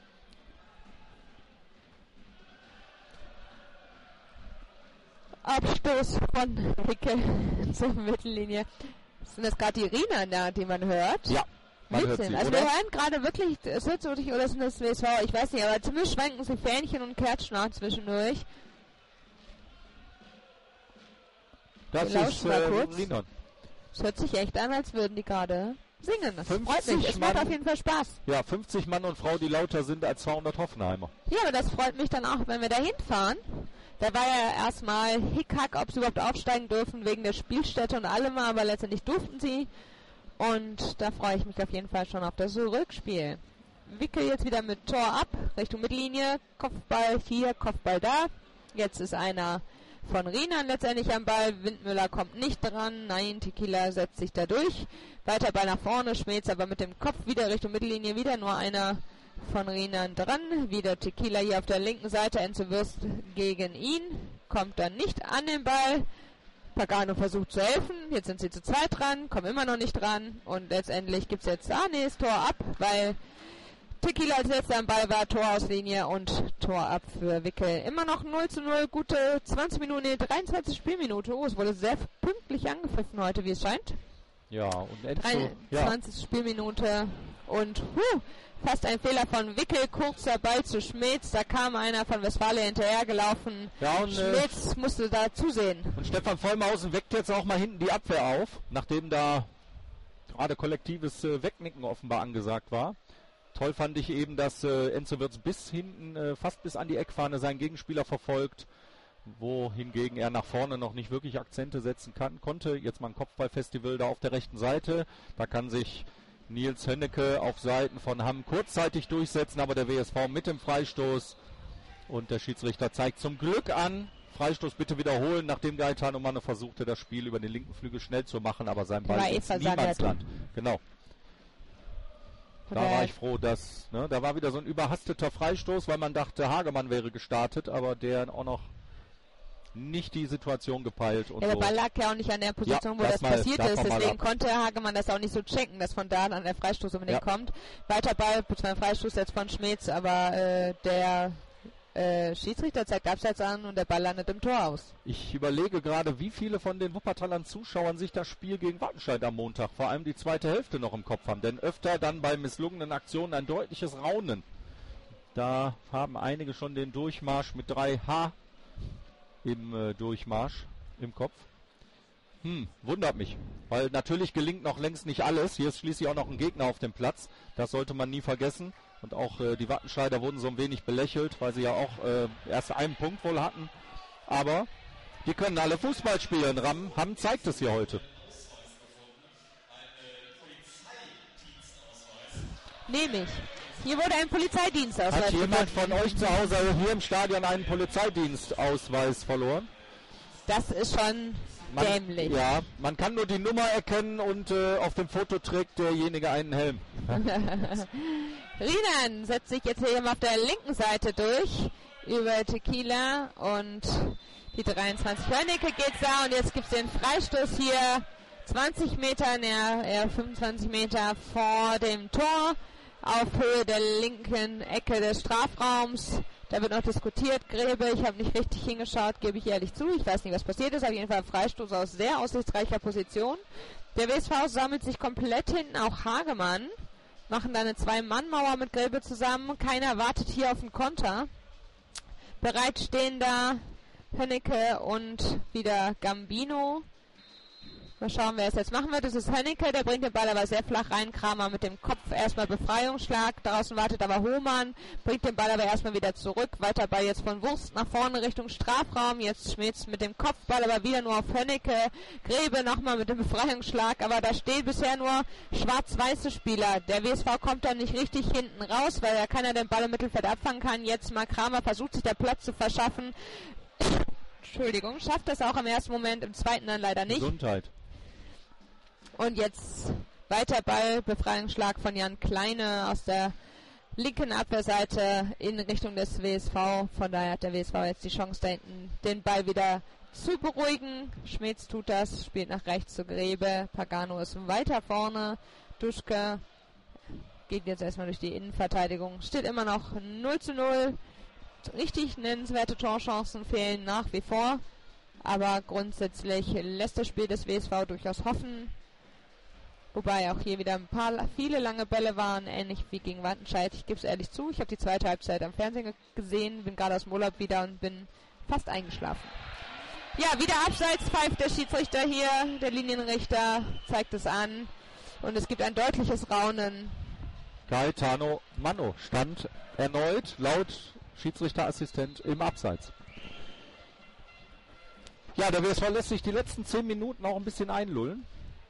Abstoß von Wickel zur Mittellinie. Sind das gerade die Rheinern, die man hört? Ja, man hört sie, also oder? wir hören gerade wirklich, es hört so richtig, oder sind das WSV, ich weiß nicht, aber zumindest schwenken sie Fähnchen und Kärtchen zwischendurch. Das ist Rheinern. Es hört sich echt an, als würden die gerade singen. Das freut mich. Es macht auf jeden Fall Spaß. Ja, 50 Mann und Frau, die lauter sind als 200 Hoffenheimer. Ja, aber das freut mich dann auch, wenn wir da hinfahren. Da war ja erstmal Hickhack, ob sie überhaupt aufsteigen dürfen wegen der Spielstätte und allem, aber letztendlich durften sie. Und da freue ich mich auf jeden Fall schon auf das Rückspiel. Wickel jetzt wieder mit Tor ab, Richtung Mittellinie. Kopfball hier, Kopfball da. Jetzt ist einer von Rheinern letztendlich am Ball. Windmüller kommt nicht dran. Nein, Tequila setzt sich da durch. Weiter Ball nach vorne. Schmelz aber mit dem Kopf wieder Richtung Mittellinie. Wieder nur einer von Rheinern dran. Wieder Tequila hier auf der linken Seite. Enzo Würst gegen ihn. Kommt dann nicht an den Ball. Pagano versucht zu helfen. Jetzt sind sie zu zweit dran. Kommen immer noch nicht dran. Und letztendlich gibt es jetzt das Tor ab, weil Tequila als letzter am Ball war, Torauslinie und Tor ab für Wickel. Immer noch 0:0, gute 20 Minuten, 23 Spielminute. Oh, es wurde sehr pünktlich angepfiffen heute, wie es scheint. Ja, und Enzo, 23 Spielminute und fast ein Fehler von Wickel, kurzer Ball zu Schmitz, da kam einer von Westfalia hinterhergelaufen. Ja, und Schmitz musste da zusehen. Und Stefan Vollmausen weckt jetzt auch mal hinten die Abwehr auf, nachdem da gerade kollektives Wegnicken offenbar angesagt war. Toll fand ich eben, dass Enzo Wirtz bis hinten, fast bis an die Eckfahne seinen Gegenspieler verfolgt, wohingegen er nach vorne noch nicht wirklich Akzente setzen konnte. Jetzt mal ein Kopfballfestival da auf der rechten Seite. Da kann sich Nils Hönnecke auf Seiten von Hamm kurzzeitig durchsetzen, aber der WSV mit dem Freistoß. Und der Schiedsrichter zeigt zum Glück an, Freistoß bitte wiederholen, nachdem Gaetano Manne versuchte, das Spiel über den linken Flügel schnell zu machen, aber sein Ball ist Niemandsland. Genau. Da war ich froh, dass, da war wieder so ein überhasteter Freistoß, weil man dachte, Hagemann wäre gestartet, aber der auch noch nicht die Situation gepeilt. Und ja, der Ball lag ja auch nicht an der Position, wo das passiert ist, deswegen konnte Hagemann das auch nicht so checken, dass von da an der Freistoß unbedingt kommt. Weiter Ball, beziehungsweise Freistoß jetzt von Schmitz, aber der Schiedsrichter zeigt Abseits an und der Ball landet im Tor aus. Ich überlege gerade, wie viele von den Wuppertalern Zuschauern sich das Spiel gegen Wattenscheid am Montag, vor allem die zweite Hälfte, noch im Kopf haben. Denn öfter dann bei misslungenen Aktionen ein deutliches Raunen. Da haben einige schon den Durchmarsch mit 3H im Durchmarsch im Kopf. Wundert mich, weil natürlich gelingt noch längst nicht alles. Hier ist schließlich auch noch ein Gegner auf dem Platz. Das sollte man nie vergessen. Und auch die Wattenscheider wurden so ein wenig belächelt, weil sie ja auch erst einen Punkt wohl hatten. Aber die können alle Fußball spielen. Hamm zeigt es hier heute. Nämlich, hier wurde ein Polizeidienstausweis. Hat jemand von euch zu Hause hier im Stadion einen Polizeidienstausweis verloren? Das ist schon dämlich. Ja, man kann nur die Nummer erkennen und auf dem Foto trägt derjenige einen Helm. Rienan setzt sich jetzt hier auf der linken Seite durch über Tequila und die 23 Hönnecke geht's da und jetzt gibt's den Freistoß hier 20 Meter, eher 25 Meter vor dem Tor auf Höhe der linken Ecke des Strafraums. Da wird noch diskutiert, Grebe, ich habe nicht richtig hingeschaut, gebe ich ehrlich zu. Ich weiß nicht, was passiert ist. Auf jeden Fall Freistoß aus sehr aussichtsreicher Position. Der WSV sammelt sich komplett hinten, auch Hagemann. Machen da eine 2-Mann-Mauer mit Grebe zusammen. Keiner wartet hier auf den Konter. Bereit stehen da Hönnecke und wieder Gambino. Mal schauen, wer es jetzt machen wird. Das ist Hönnecke, der bringt den Ball aber sehr flach rein. Kramer mit dem Kopf erstmal Befreiungsschlag. Draußen wartet aber Hohmann, bringt den Ball aber erstmal wieder zurück. Weiter Ball jetzt von Wurst nach vorne Richtung Strafraum. Jetzt Schmitz mit dem Kopfball, aber wieder nur auf Hönnecke. Grebe nochmal mit dem Befreiungsschlag, aber da stehen bisher nur schwarz-weiße Spieler. Der WSV kommt da nicht richtig hinten raus, weil ja keiner den Ball im Mittelfeld abfangen kann. Jetzt mal Kramer versucht sich der Platz zu verschaffen. Entschuldigung, schafft das auch im ersten Moment, im zweiten dann leider nicht. Gesundheit. Und jetzt weiter Ball, Befreiungsschlag von Jan Kleine aus der linken Abwehrseite in Richtung des WSV. Von daher hat der WSV jetzt die Chance, da hinten den Ball wieder zu beruhigen. Schmitz tut das, spielt nach rechts zu Grebe. Pagano ist weiter vorne. Duschke geht jetzt erstmal durch die Innenverteidigung. Steht immer noch 0:0. Richtig nennenswerte Torchancen fehlen nach wie vor. Aber grundsätzlich lässt das Spiel des WSV durchaus hoffen. Wobei auch hier wieder viele lange Bälle waren, ähnlich wie gegen Wattenscheid. Ich gebe es ehrlich zu, ich habe die zweite Halbzeit am Fernsehen gesehen, bin gerade aus dem Urlaub wieder und bin fast eingeschlafen. Ja, wieder Abseits pfeift der Schiedsrichter hier, der Linienrichter zeigt es an und es gibt ein deutliches Raunen. Gaetano Manno stand erneut laut Schiedsrichterassistent im Abseits. Ja, der WSV lässt sich die letzten 10 Minuten auch ein bisschen einlullen.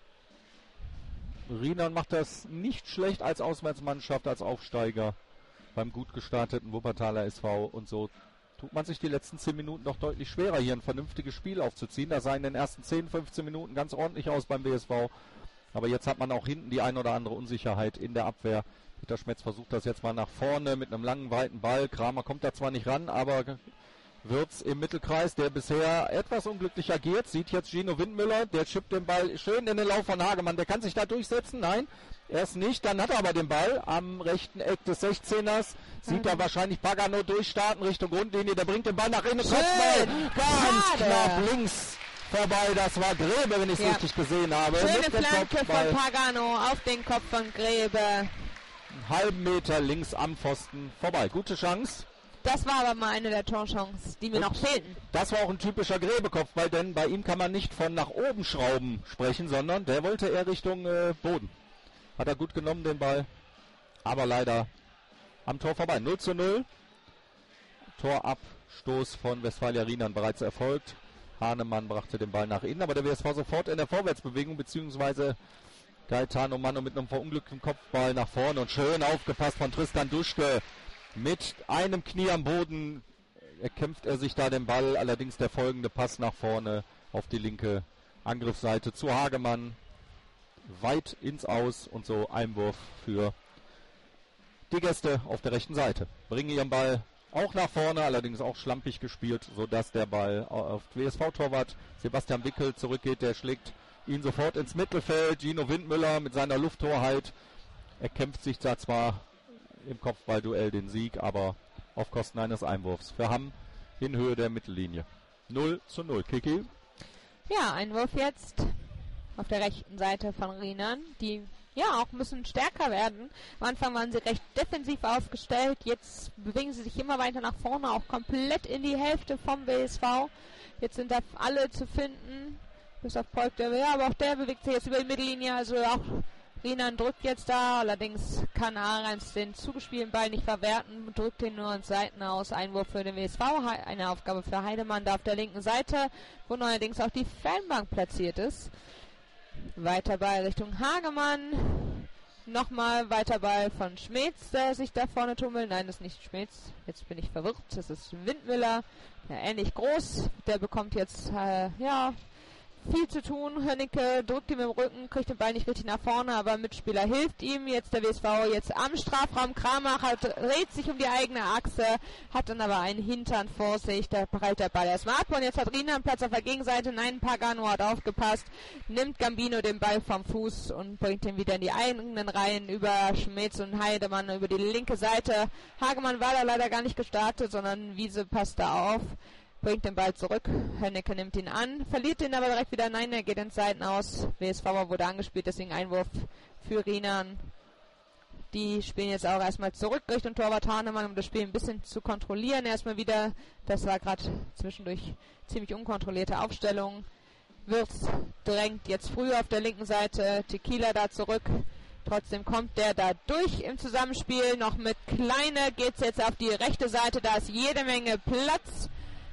Rienan macht das nicht schlecht als Auswärtsmannschaft, als Aufsteiger beim gut gestarteten Wuppertaler SV. Und so tut man sich die letzten 10 Minuten doch deutlich schwerer, hier ein vernünftiges Spiel aufzuziehen. Da sah in den ersten 10, 15 Minuten ganz ordentlich aus beim WSV. Aber jetzt hat man auch hinten die ein oder andere Unsicherheit in der Abwehr. Peter Schmetz versucht das jetzt mal nach vorne mit einem langen, weiten Ball. Kramer kommt da zwar nicht ran, aber Wirtz im Mittelkreis, der bisher etwas unglücklich agiert, sieht jetzt Gino Windmüller, der chippt den Ball schön in den Lauf von Hagemann, der kann sich da durchsetzen, nein, erst nicht, dann hat er aber den Ball am rechten Eck des 16ers, sieht er wahrscheinlich Pagano durchstarten Richtung Grundlinie, der bringt den Ball nach innen, Kopfball, ganz knapp links vorbei, das war Grebe, wenn ich es richtig gesehen habe. Schöne Flanke von Pagano auf den Kopf von Grebe. Einen halben Meter links am Pfosten vorbei, gute Chance. Das war aber mal eine der Torchancen, die mir noch fehlten. Das war auch ein typischer Gräbekopfball, denn bei ihm kann man nicht von nach oben schrauben sprechen, sondern der wollte eher Richtung Boden. Hat er gut genommen, den Ball, aber leider am Tor vorbei. 0:0. Torabstoß von Westfalia Riemann bereits erfolgt. Hahnemann brachte den Ball nach innen, aber der WSV sofort in der Vorwärtsbewegung, beziehungsweise Gaetano Manno mit einem verunglückten Kopfball nach vorne und schön aufgepasst von Tristan Duschke. Mit einem Knie am Boden erkämpft er sich da den Ball, allerdings der folgende Pass nach vorne auf die linke Angriffsseite zu Hagemann. Weit ins Aus und so Einwurf für die Gäste auf der rechten Seite. Bringen ihren Ball auch nach vorne, allerdings auch schlampig gespielt, sodass der Ball auf WSV-Torwart Sebastian Wickel zurückgeht. Der schlägt ihn sofort ins Mittelfeld. Gino Windmüller mit seiner Lufttorheit erkämpft sich da zwar im Kopfballduell den Sieg, aber auf Kosten eines Einwurfs. Für Hamm in Höhe der Mittellinie. 0:0. Kiki? Ja, Einwurf jetzt auf der rechten Seite von Riemann, die ja auch ein bisschen stärker werden. Am Anfang waren sie recht defensiv aufgestellt, jetzt bewegen sie sich immer weiter nach vorne, auch komplett in die Hälfte vom WSV. Jetzt sind da alle zu finden, bis auf Polk, aber auch der bewegt sich jetzt über die Mittellinie, also auch Riemann drückt jetzt da, allerdings kann Ahrens den zugespielten Ball nicht verwerten, drückt ihn nur ins Seiten aus. Einwurf für den WSV, eine Aufgabe für Heidemann da auf der linken Seite, wo neuerdings auch die Fanbank platziert ist. Weiter Ball Richtung Hagemann, nochmal weiter Ball von Schmetz, der sich da vorne tummelt. Nein, das ist nicht Schmetz, jetzt bin ich verwirrt, das ist Windmüller, der ähnlich groß, der bekommt jetzt, viel zu tun. Hönnecke drückt ihm im Rücken, kriegt den Ball nicht richtig nach vorne, aber Mitspieler hilft ihm. Jetzt der WSV jetzt am Strafraum. Kramacher dreht sich um die eigene Achse, hat dann aber einen Hintern vor sich. Da prallt der Ball erstmal ab und jetzt hat Riemann Platz auf der Gegenseite. Nein, Pagano hat aufgepasst, nimmt Gambino den Ball vom Fuß und bringt ihn wieder in die eigenen Reihen über Schmetz und Heidemann über die linke Seite. Hagemann war da leider gar nicht gestartet, sondern Wiese passt da auf. Bringt den Ball zurück, Hönnecke nimmt ihn an, verliert ihn aber direkt wieder, nein, er geht ins Seitenaus. WSV wurde angespielt, deswegen Einwurf für Riemann. Die spielen jetzt auch erstmal zurück Richtung Torwart Hahnemann, um das Spiel ein bisschen zu kontrollieren. Erstmal wieder, das war gerade zwischendurch ziemlich unkontrollierte Aufstellung. Wirtz drängt jetzt früh auf der linken Seite, Tequila da zurück. Trotzdem kommt der da durch im Zusammenspiel, noch mit Kleine geht's jetzt auf die rechte Seite, da ist jede Menge Platz.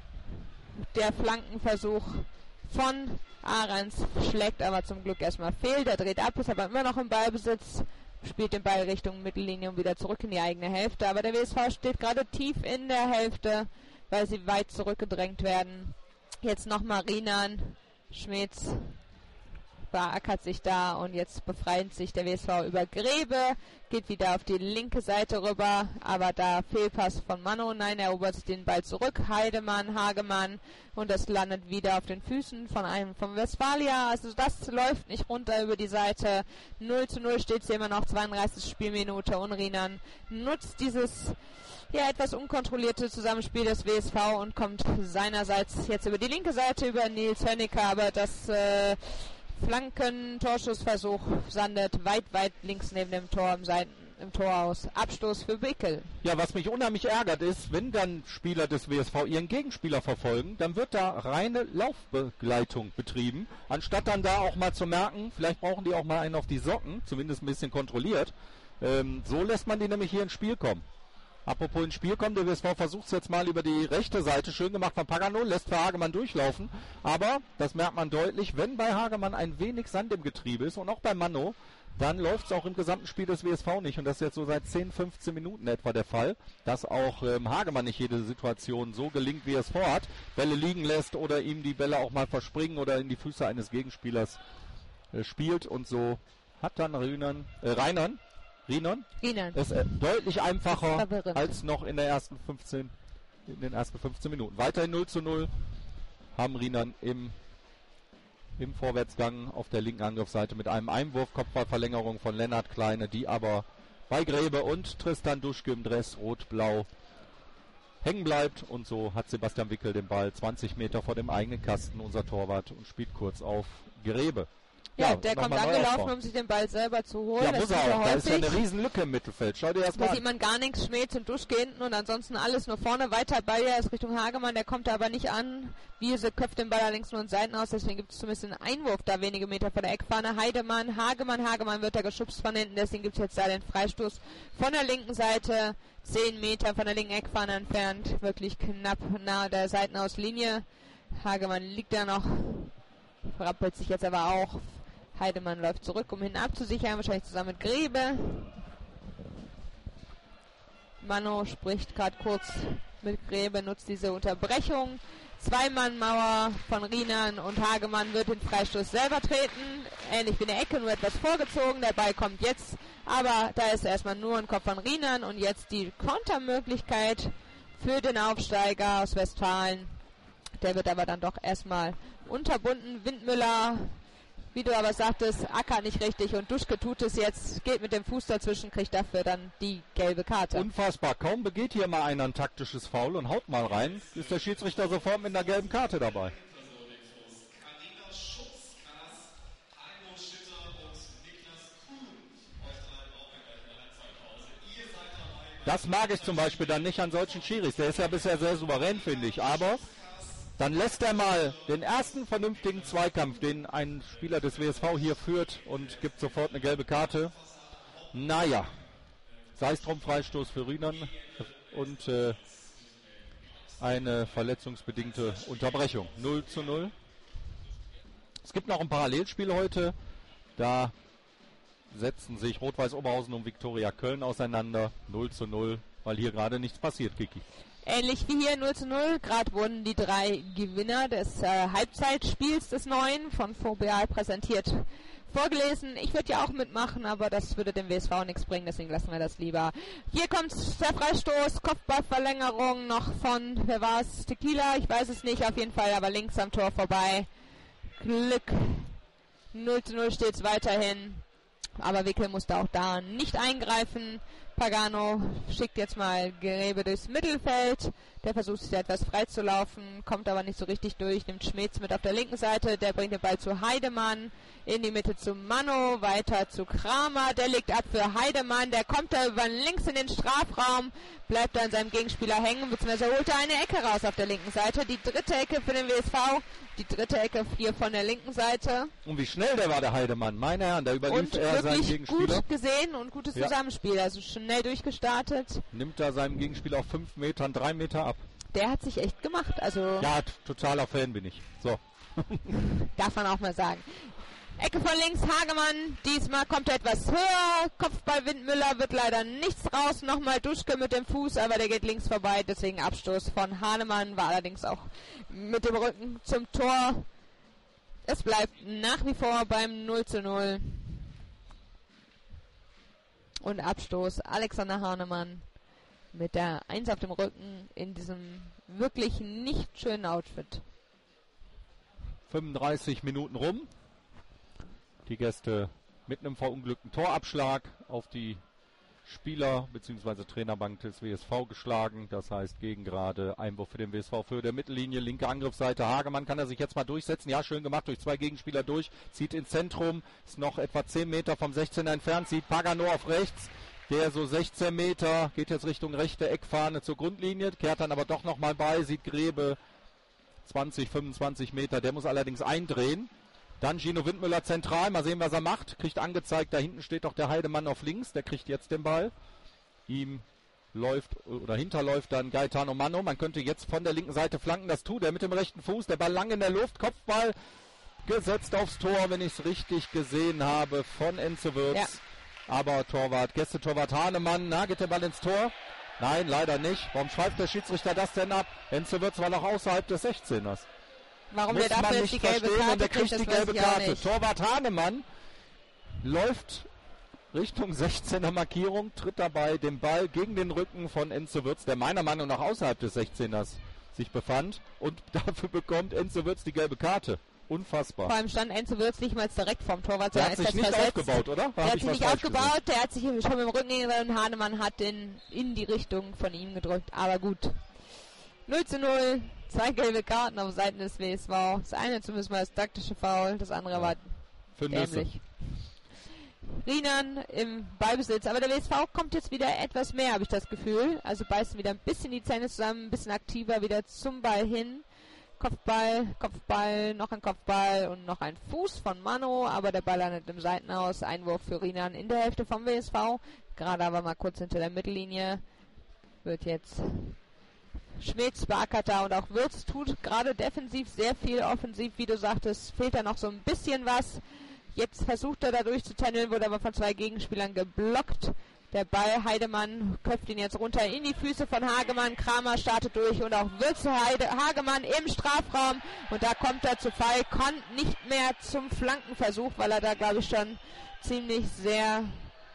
Der Flankenversuch von Ahrens schlägt aber zum Glück erstmal fehl. Der dreht ab, ist aber immer noch im Ballbesitz. Spielt den Ball Richtung Mittellinie und wieder zurück in die eigene Hälfte. Aber der WSV steht gerade tief in der Hälfte, weil sie weit zurückgedrängt werden. Jetzt nochmal Riemann. Schmetz beackert sich da und jetzt befreit sich der WSV über Grebe, geht wieder auf die linke Seite rüber, aber da Fehlpass von Manno, nein, er erobert sich den Ball zurück, Heidemann, Hagemann und das landet wieder auf den Füßen von einem vom Westfalia, also das läuft nicht runter über die Seite, 0:0 steht es immer noch, 32. Spielminute und Riemann nutzt dieses etwas unkontrollierte Zusammenspiel des WSV und kommt seinerseits jetzt über die linke Seite über Nils Hönnecke, aber das Flanken-Torschussversuch sandet weit links neben dem Tor im Tor aus. Abstoß für Wickel. Ja, was mich unheimlich ärgert ist, wenn dann Spieler des WSV ihren Gegenspieler verfolgen, dann wird da reine Laufbegleitung betrieben, anstatt dann da auch mal zu merken, vielleicht brauchen die auch mal einen auf die Socken, zumindest ein bisschen kontrolliert. So lässt man die nämlich hier ins Spiel kommen. Apropos ins Spiel kommen, der WSV versucht es jetzt mal über die rechte Seite, schön gemacht von Pagano, lässt für Hagemann durchlaufen, aber das merkt man deutlich, wenn bei Hagemann ein wenig Sand im Getriebe ist und auch bei Manno, dann läuft es auch im gesamten Spiel des WSV nicht und das ist jetzt so seit 10, 15 Minuten etwa der Fall, dass auch Hagemann nicht jede Situation so gelingt, wie er es vorhat, Bälle liegen lässt oder ihm die Bälle auch mal verspringen oder in die Füße eines Gegenspielers spielt und so hat dann Riemann es deutlich einfacher als noch in der ersten 15 in den ersten 15 Minuten. Weiterhin 0:0 haben Riemann im Vorwärtsgang auf der linken Angriffsseite mit einem Einwurf, Kopfballverlängerung von Lennart Kleine, die aber bei Grebe und Tristan Duschke im Dress rot-blau hängen bleibt. Und so hat Sebastian Wickel den Ball 20 Meter vor dem eigenen Kasten, unser Torwart, und spielt kurz auf Grebe. Ja, der kommt angelaufen, um sich den Ball selber zu holen. Ja, das muss er auch. Da ist ja häufig. eine riesen Lücke im Mittelfeld. Schau dir das mal Da an. sieht man gar nichts, Schmelz und Duschke hinten und ansonsten alles nur vorne. Weiter Ball ist Richtung Hagemann, der kommt da aber nicht an. Wiese köpft den Ball allerdings nur in Seiten aus, deswegen gibt es zumindest einen Einwurf da wenige Meter vor der Eckfahne. Heidemann, Hagemann wird da geschubst von hinten, deswegen gibt es jetzt da den Freistoß von der linken Seite. 10 Meter von der linken Eckfahne entfernt, wirklich knapp nahe der Seitenauslinie. Hagemann liegt da noch, verrappelt sich jetzt aber auch. Heidemann läuft zurück, um hinten abzusichern, wahrscheinlich zusammen mit Grebe. Mano spricht gerade kurz mit Grebe, nutzt diese Unterbrechung. Zwei-Mann-Mauer von Riemann und Hagemann wird den Freistoß selber treten. Ähnlich wie in der Ecke, nur etwas vorgezogen. Der Ball kommt jetzt, aber da ist erstmal nur ein Kopf von Riemann und jetzt die Kontermöglichkeit für den Aufsteiger aus Westfalen. Der wird aber dann doch erstmal unterbunden. Windmüller, wie du aber sagtest, ackert nicht richtig und Duschke tut es jetzt, geht mit dem Fuß dazwischen, kriegt dafür dann die gelbe Karte. Unfassbar. Kaum begeht hier mal einer ein taktisches Foul und haut mal rein, ist der Schiedsrichter sofort mit einer gelben Karte dabei. Das mag ich zum Beispiel dann nicht an solchen Schiris. Der ist ja bisher sehr souverän, finde ich. Aber dann lässt er mal den ersten vernünftigen Zweikampf, den ein Spieler des WSV hier führt, und gibt sofort eine gelbe Karte. Naja, sei es drum, Freistoß für Riemann und eine verletzungsbedingte Unterbrechung. 0:0. Es gibt noch ein Parallelspiel heute. Da setzen sich Rot-Weiß Oberhausen und Viktoria Köln auseinander. 0:0, weil hier gerade nichts passiert, Kiki. Ähnlich wie hier 0:0. Gerade wurden die 3 Gewinner des Halbzeitspiels des Neuen von VBA präsentiert vorgelesen. Ich würde ja auch mitmachen, aber das würde dem WSV nichts bringen, deswegen lassen wir das lieber. Hier kommt der Freistoß, Kopfballverlängerung noch von, wer war es, Tequila? Ich weiß es nicht, auf jeden Fall, aber links am Tor vorbei. Glück. 0:0 steht es weiterhin. Aber Wickel musste auch da nicht eingreifen. Pagano schickt jetzt mal Grebe durchs Mittelfeld. Der versucht sich etwas frei zu laufen, kommt aber nicht so richtig durch. Nimmt Schmitz mit auf der linken Seite. Der bringt den Ball zu Heidemann. In die Mitte zu Mano. Weiter zu Kramer. Der legt ab für Heidemann. Der kommt da über links in den Strafraum. Bleibt da an seinem Gegenspieler hängen. Beziehungsweise holt er eine Ecke raus auf der linken Seite. Die dritte Ecke für den WSV. Die dritte Ecke hier von der linken Seite. Und wie schnell der war, der Heidemann. Meine Herren, da überlief er seinen Gegenspieler. Gut gesehen und gutes Zusammenspiel. Also schnell durchgestartet. Nimmt da seinem Gegenspieler auf 5 Metern 3 Meter ab. Der hat sich echt gemacht. Also Ja, totaler Fan bin ich. So. darf man auch mal sagen. Ecke von links, Hagemann. Diesmal kommt er etwas höher. Kopfball Windmüller, wird leider nichts raus. Nochmal Duschke mit dem Fuß, aber der geht links vorbei. Deswegen Abstoß von Hahnemann. War allerdings auch mit dem Rücken zum Tor. Es bleibt nach wie vor beim 0:0. Und Abstoß Alexander Hahnemann mit der 1 auf dem Rücken in diesem wirklich nicht schönen Outfit. 35 Minuten rum. Die Gäste mit einem verunglückten Torabschlag auf die Spieler bzw. Trainerbank des WSV geschlagen. Das heißt, gegen gerade Einwurf für den WSV für der Mittellinie, linke Angriffsseite. Hagemann kann er sich jetzt mal durchsetzen. Ja, schön gemacht, durch 2 Gegenspieler durch. Zieht ins Zentrum, ist noch etwa 10 Meter vom 16er entfernt. Sieht Pagano auf rechts. Der so 16 Meter, geht jetzt Richtung rechte Eckfahne zur Grundlinie. Kehrt dann aber doch nochmal bei. Sieht Grebe 20, 25 Meter. Der muss allerdings eindrehen. Dann Gino Windmüller zentral, mal sehen, was er macht. Kriegt angezeigt, da hinten steht doch der Heidemann auf links, der kriegt jetzt den Ball. Ihm läuft oder hinterläuft dann Gaetano Mano. Man könnte jetzt von der linken Seite flanken, das tut er mit dem rechten Fuß. Der Ball lang in der Luft, Kopfball gesetzt aufs Tor, wenn ich es richtig gesehen habe, von Enzo Würz. Ja. Aber Gästetorwart Hahnemann, geht der Ball ins Tor? Nein, leider nicht. Warum schreibt der Schiedsrichter das denn ab? Enzo Würz war noch außerhalb des 16ers. Warum der dafür jetzt die gelbe Karte kriegt, der kriegt die gelbe Karte. Torwart Hahnemann läuft Richtung 16er Markierung, tritt dabei den Ball gegen den Rücken von Enzo Würz, der meiner Meinung nach außerhalb des 16ers sich befand. Und dafür bekommt Enzo Würz die gelbe Karte. Unfassbar. Vor allem stand Enzo Würz nicht mal direkt vom Torwart. Der hat sich nicht aufgebaut, oder? Der hat sich nicht aufgebaut, der hat sich schon mit dem Rücken hingegangen und Hahnemann hat den in die Richtung von ihm gedrückt. Aber gut. 0:0, 2 gelbe Karten auf Seiten des WSV. Das eine zumindest mal das taktische Foul, das andere war dämlich. Riemann im Ballbesitz, aber der WSV kommt jetzt wieder etwas mehr, habe ich das Gefühl. Also beißen wieder ein bisschen die Zähne zusammen, ein bisschen aktiver wieder zum Ball hin. Kopfball, noch ein Kopfball und noch ein Fuß von Mano, aber der Ball landet im Seitenaus. Einwurf für Riemann in der Hälfte vom WSV. Gerade aber mal kurz hinter der Mittellinie. Wird jetzt Schmitz beackert da und auch Würz tut gerade defensiv sehr viel, offensiv, wie du sagtest, fehlt da noch so ein bisschen was. Jetzt versucht er da durchzutändeln, wurde aber von 2 Gegenspielern geblockt. Der Ball, Heidemann köpft ihn jetzt runter in die Füße von Hagemann. Kramer startet durch und auch Würz Hagemann im Strafraum. Und da kommt er zu Fall, kommt nicht mehr zum Flankenversuch, weil er da, glaube ich, schon ziemlich sehr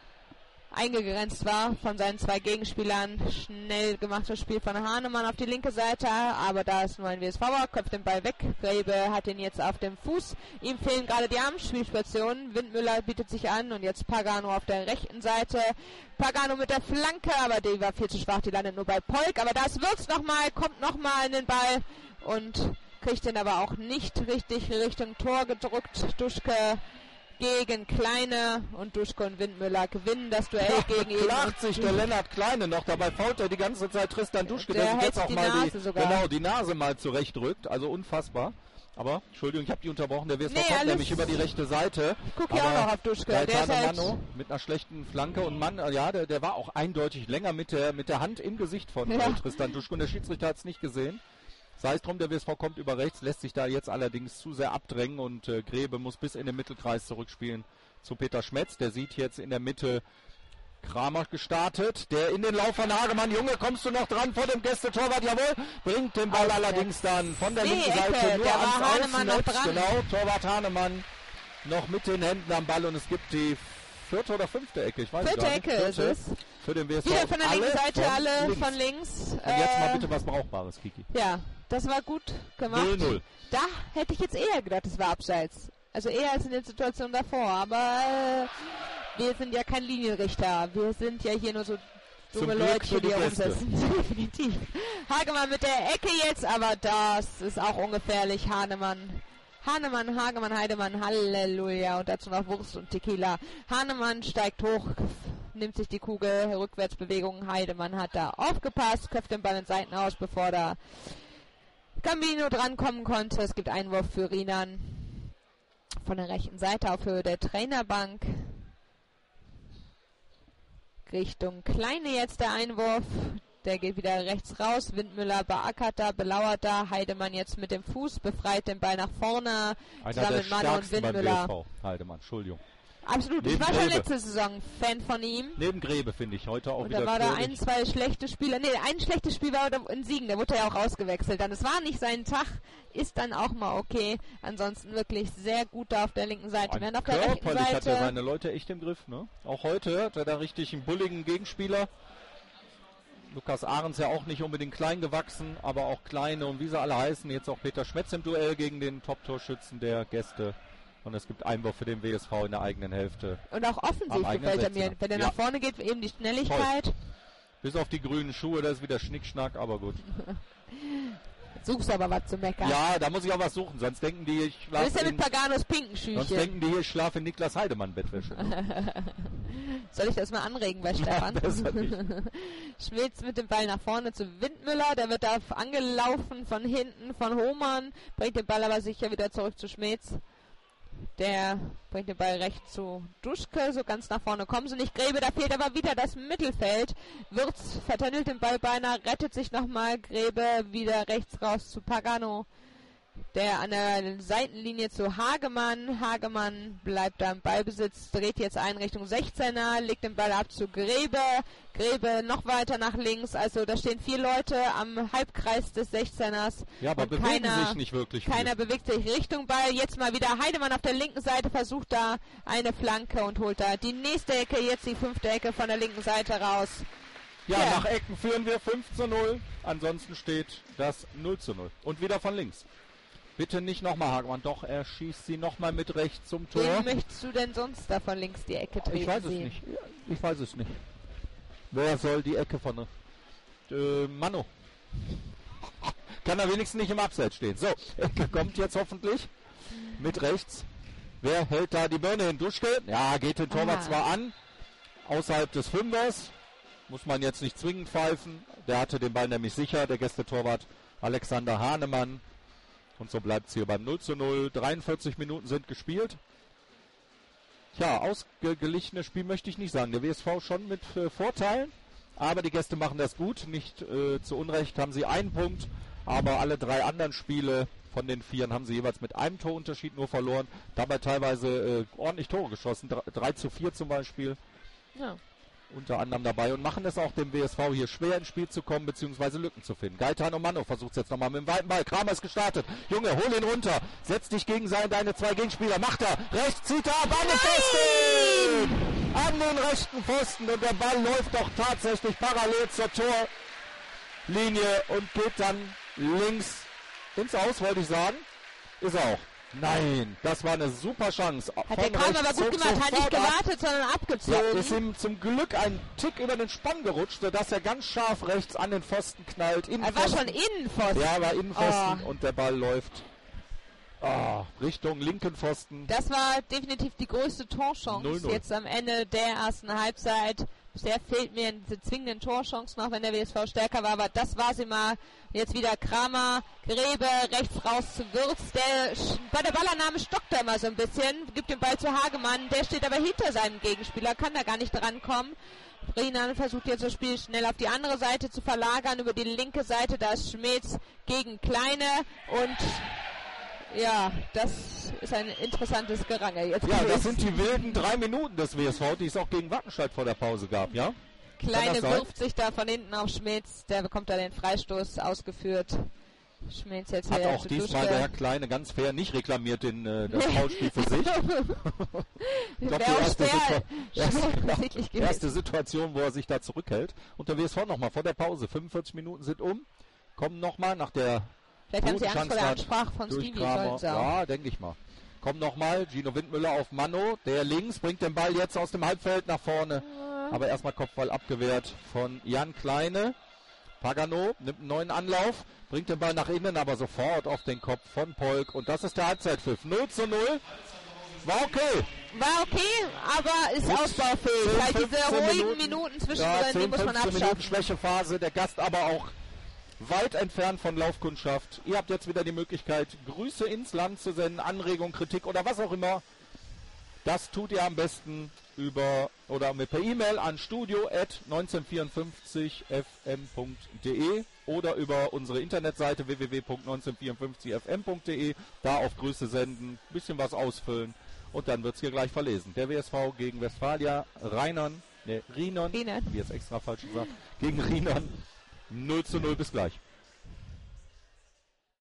eingegrenzt war von seinen 2 Gegenspielern. Schnell gemachtes Spiel von Hahnemann auf die linke Seite, aber da ist nur ein WSVer, köpft den Ball weg. Grebe hat ihn jetzt auf dem Fuß. Ihm fehlen gerade die Armspielstationen. Windmüller bietet sich an und jetzt Pagano auf der rechten Seite. Pagano mit der Flanke, aber die war viel zu schwach, die landet nur bei Polk. Aber das wird's nochmal, kommt nochmal in den Ball und kriegt den aber auch nicht richtig Richtung Tor gedrückt. Duschke gegen Kleine und Duschke und Windmüller gewinnen das Duell gegen ihn. Lacht sich der Lennart Kleine noch, dabei fault er die ganze Zeit Tristan Duschke, der sich jetzt auch mal die Nase mal zurechtrückt, also unfassbar. Aber, Entschuldigung, ich habe die unterbrochen, der WSV kommt nämlich über die rechte Seite. Guck ja auch noch auf Duschke. Der ist halt mit einer schlechten Flanke und Mann, ja, der war auch eindeutig länger mit der Hand im Gesicht von Tristan Duschke und der Schiedsrichter hat es nicht gesehen. Sei es drum, der WSV kommt über rechts, lässt sich da jetzt allerdings zu sehr abdrängen und Grebe muss bis in den Mittelkreis zurückspielen zu Peter Schmetz. Der sieht jetzt in der Mitte Kramer gestartet, der in den Lauf von Hagemann. Junge, kommst du noch dran vor dem Gästetorwart? Jawohl, bringt den Ball allerdings dann von der linken Seite nur ans Außennetz. Genau, Torwart Hahnemann noch mit den Händen am Ball und es gibt die 4. oder 5. Ecke, ich weiß nicht. 4. Ecke ist es. Für den WSV. Wieder von der linken Seite, alle von links. Und jetzt mal bitte was Brauchbares, Kiki. Ja, das war gut gemacht. 0:0. Da hätte ich jetzt eher gedacht, es war abseits. Also eher als in der Situation davor. Aber wir sind ja kein Linienrichter. Wir sind ja hier nur so dumme Leute, die umsetzen. Definitiv. Hagemann mit der Ecke jetzt, aber das ist auch ungefährlich. Hagemann, Heidemann, Halleluja. Und dazu noch Wurst und Tequila. Hahnemann steigt hoch, nimmt sich die Kugel, Rückwärtsbewegung. Heidemann hat da aufgepasst, köpft den Ball in Seiten aus, bevor da Gambino drankommen konnte. Es gibt Einwurf für Riemann von der rechten Seite auf Höhe der Trainerbank. Richtung Kleine jetzt der Einwurf. Der geht wieder rechts raus. Windmüller beackert da, belauert da. Heidemann jetzt mit dem Fuß, befreit den Ball nach vorne. Zusammen mit Mano und Windmüller. Heidemann, Entschuldigung. Absolut, ich war schon letzte Saison Fan von ihm. Neben Grebe finde ich heute auch und wieder. Da war da ein, 2 schlechte Spieler. Nee, ein schlechtes Spiel war in Siegen, der wurde ja auch ausgewechselt. Dann, es war nicht sein Tag, ist dann auch mal okay. Ansonsten wirklich sehr gut da auf der linken Seite. Während auf der rechten Seite hat er seine Leute echt im Griff, ne? Auch heute hat er da richtig einen bulligen Gegenspieler. Lukas Ahrens ja auch nicht unbedingt klein gewachsen, aber auch Kleine und wie sie alle heißen. Jetzt auch Peter Schmetz im Duell gegen den Top-Torschützen der Gäste. Und es gibt Einwurf für den WSV in der eigenen Hälfte. Und auch offensiv gefällt er mir. Wenn er nach vorne geht, eben die Schnelligkeit. Toll. Bis auf die grünen Schuhe, das ist wieder Schnickschnack, aber gut. Suchst aber was zu meckern. Ja, da muss ich auch was suchen, sonst denken die, ich schlafe. Das ist ja mit Paganos pinken Schüchen. Sonst denken die, ich schlafe in Niklas Heidemann Bettwäsche. Soll ich das mal anregen bei Stefan? Schmitz mit dem Ball nach vorne zu Windmüller. Der wird da angelaufen von hinten von Hohmann. Bringt den Ball aber sicher wieder zurück zu Schmitz. Der bringt den Ball rechts zu Duschke, so ganz nach vorne kommen sie nicht. Grebe, da fehlt aber wieder das Mittelfeld. Würz vertändelt den Ball beinahe, rettet sich nochmal. Grebe wieder rechts raus zu Pagano. Der an der Seitenlinie zu Hagemann. Hagemann bleibt da im Ballbesitz, dreht jetzt ein Richtung 16er, legt den Ball ab zu Grebe. Grebe noch weiter nach links. Also da stehen 4 Leute am Halbkreis des 16ers. Ja, aber bewegen sich nicht wirklich viel. Keiner bewegt sich Richtung Ball. Jetzt mal wieder Heidemann auf der linken Seite, versucht da eine Flanke und holt da die nächste Ecke, jetzt die 5. Ecke von der linken Seite raus. Ja, nach Ecken führen wir 5:0. Ansonsten steht das 0:0. Und wieder von links. Bitte nicht nochmal Hagemann. Doch, er schießt sie nochmal mit rechts zum Tor. Wen möchtest du denn sonst da von links die Ecke treten? Ich weiß es nicht. Ich weiß es nicht. Wer soll die Ecke von Mano? Kann er wenigstens nicht im Abseits stehen. So, Ecke kommt jetzt hoffentlich mit rechts. Wer hält da die Birne hin? Duschke? Ja, geht den Torwart zwar an. Außerhalb des Fünfers. Muss man jetzt nicht zwingend pfeifen. Der hatte den Ball nämlich sicher, der Gästetorwart Alexander Hahnemann. Und so bleibt es hier beim 0:0. 43 Minuten sind gespielt. Ja, ausgeglichenes Spiel möchte ich nicht sagen. Der WSV schon mit Vorteilen. Aber die Gäste machen das gut. Nicht zu Unrecht haben sie einen Punkt. Aber alle 3 anderen Spiele von den 4 haben sie jeweils mit einem Torunterschied nur verloren. Dabei teilweise ordentlich Tore geschossen. 3:4 zum Beispiel. Ja. Unter anderem dabei und machen es auch dem WSV hier schwer ins Spiel zu kommen, beziehungsweise Lücken zu finden. Gaetano Mano versucht es jetzt nochmal mit dem weiten Ball. Kramer ist gestartet. Junge, hol ihn runter. Setz dich gegen deine 2 Gegenspieler. Macht er. Rechts zieht er ab. An den Pfosten! An den rechten Pfosten. Und der Ball läuft doch tatsächlich parallel zur Torlinie und geht dann links ins Aus, wollte ich sagen. Ist er auch. Nein, das war eine super Chance. Hat der Kramer aber gut gemacht, hat nicht gewartet, sondern abgezogen. Ja, ist ihm zum Glück ein Tick über den Spann gerutscht, sodass er ganz scharf rechts an den Pfosten knallt. Er war schon Innenpfosten. Ja, war Innenpfosten und der Ball läuft Richtung linken Pfosten. Das war definitiv die größte Torchance 0:0. Jetzt am Ende der ersten Halbzeit. Bisher fehlt mir diese zwingenden Torchancen noch, wenn der WSV stärker war, aber das war sie mal. Jetzt wieder Kramer, Grebe, rechts raus zu Würz. Bei der Ballannahme stockt er immer so ein bisschen, gibt den Ball zu Hagemann, der steht aber hinter seinem Gegenspieler, kann da gar nicht drankommen. Riemann versucht jetzt das Spiel schnell auf die andere Seite zu verlagern, über die linke Seite, da ist Schmitz gegen Kleine und ja, das ist ein interessantes Gerangel jetzt. Ja, das sind die wilden 3 Minuten des WSV, die es auch gegen Wattenscheid vor der Pause gab, ja? Kleine wirft sich da von hinten auf Schmitz, der bekommt da den Freistoß ausgeführt. Schmitz jetzt hat auch diesmal der Herr Kleine ganz fair nicht reklamiert das Foulspiel für sich. Ich glaube, die erste Situation, wo er sich da zurückhält. Und der WSV nochmal vor der Pause. 45 Minuten sind kommen nochmal nach der vielleicht haben sie Angst vor der Ansprache von Stevie. Ja, denke ich mal. Kommt nochmal Gino Windmüller auf Mano. Der links bringt den Ball jetzt aus dem Halbfeld nach vorne. Aber erstmal Kopfball abgewehrt von Jan Kleine. Pagano nimmt einen neuen Anlauf, bringt den Ball nach innen, aber sofort auf den Kopf von Polk. Und das ist der Halbzeitpfiff. 0:0. War okay. War okay, aber ist ausbaufähig. Weil diese ruhigen Minuten zwischendrin, die muss man abschaffen. Minuten Schwächephase, der Gast aber auch weit entfernt von Laufkundschaft. Ihr habt jetzt wieder die Möglichkeit, Grüße ins Land zu senden, Anregung, Kritik oder was auch immer. Das tut ihr am besten per E-Mail an studio@1954fm.de oder über unsere Internetseite www.1954fm.de. Da auf Grüße senden, bisschen was ausfüllen und dann wird es hier gleich verlesen. Der WSV gegen Westfalia, Rheinern, wie jetzt extra falsch gesagt, gegen Rheinern 0:0, bis gleich.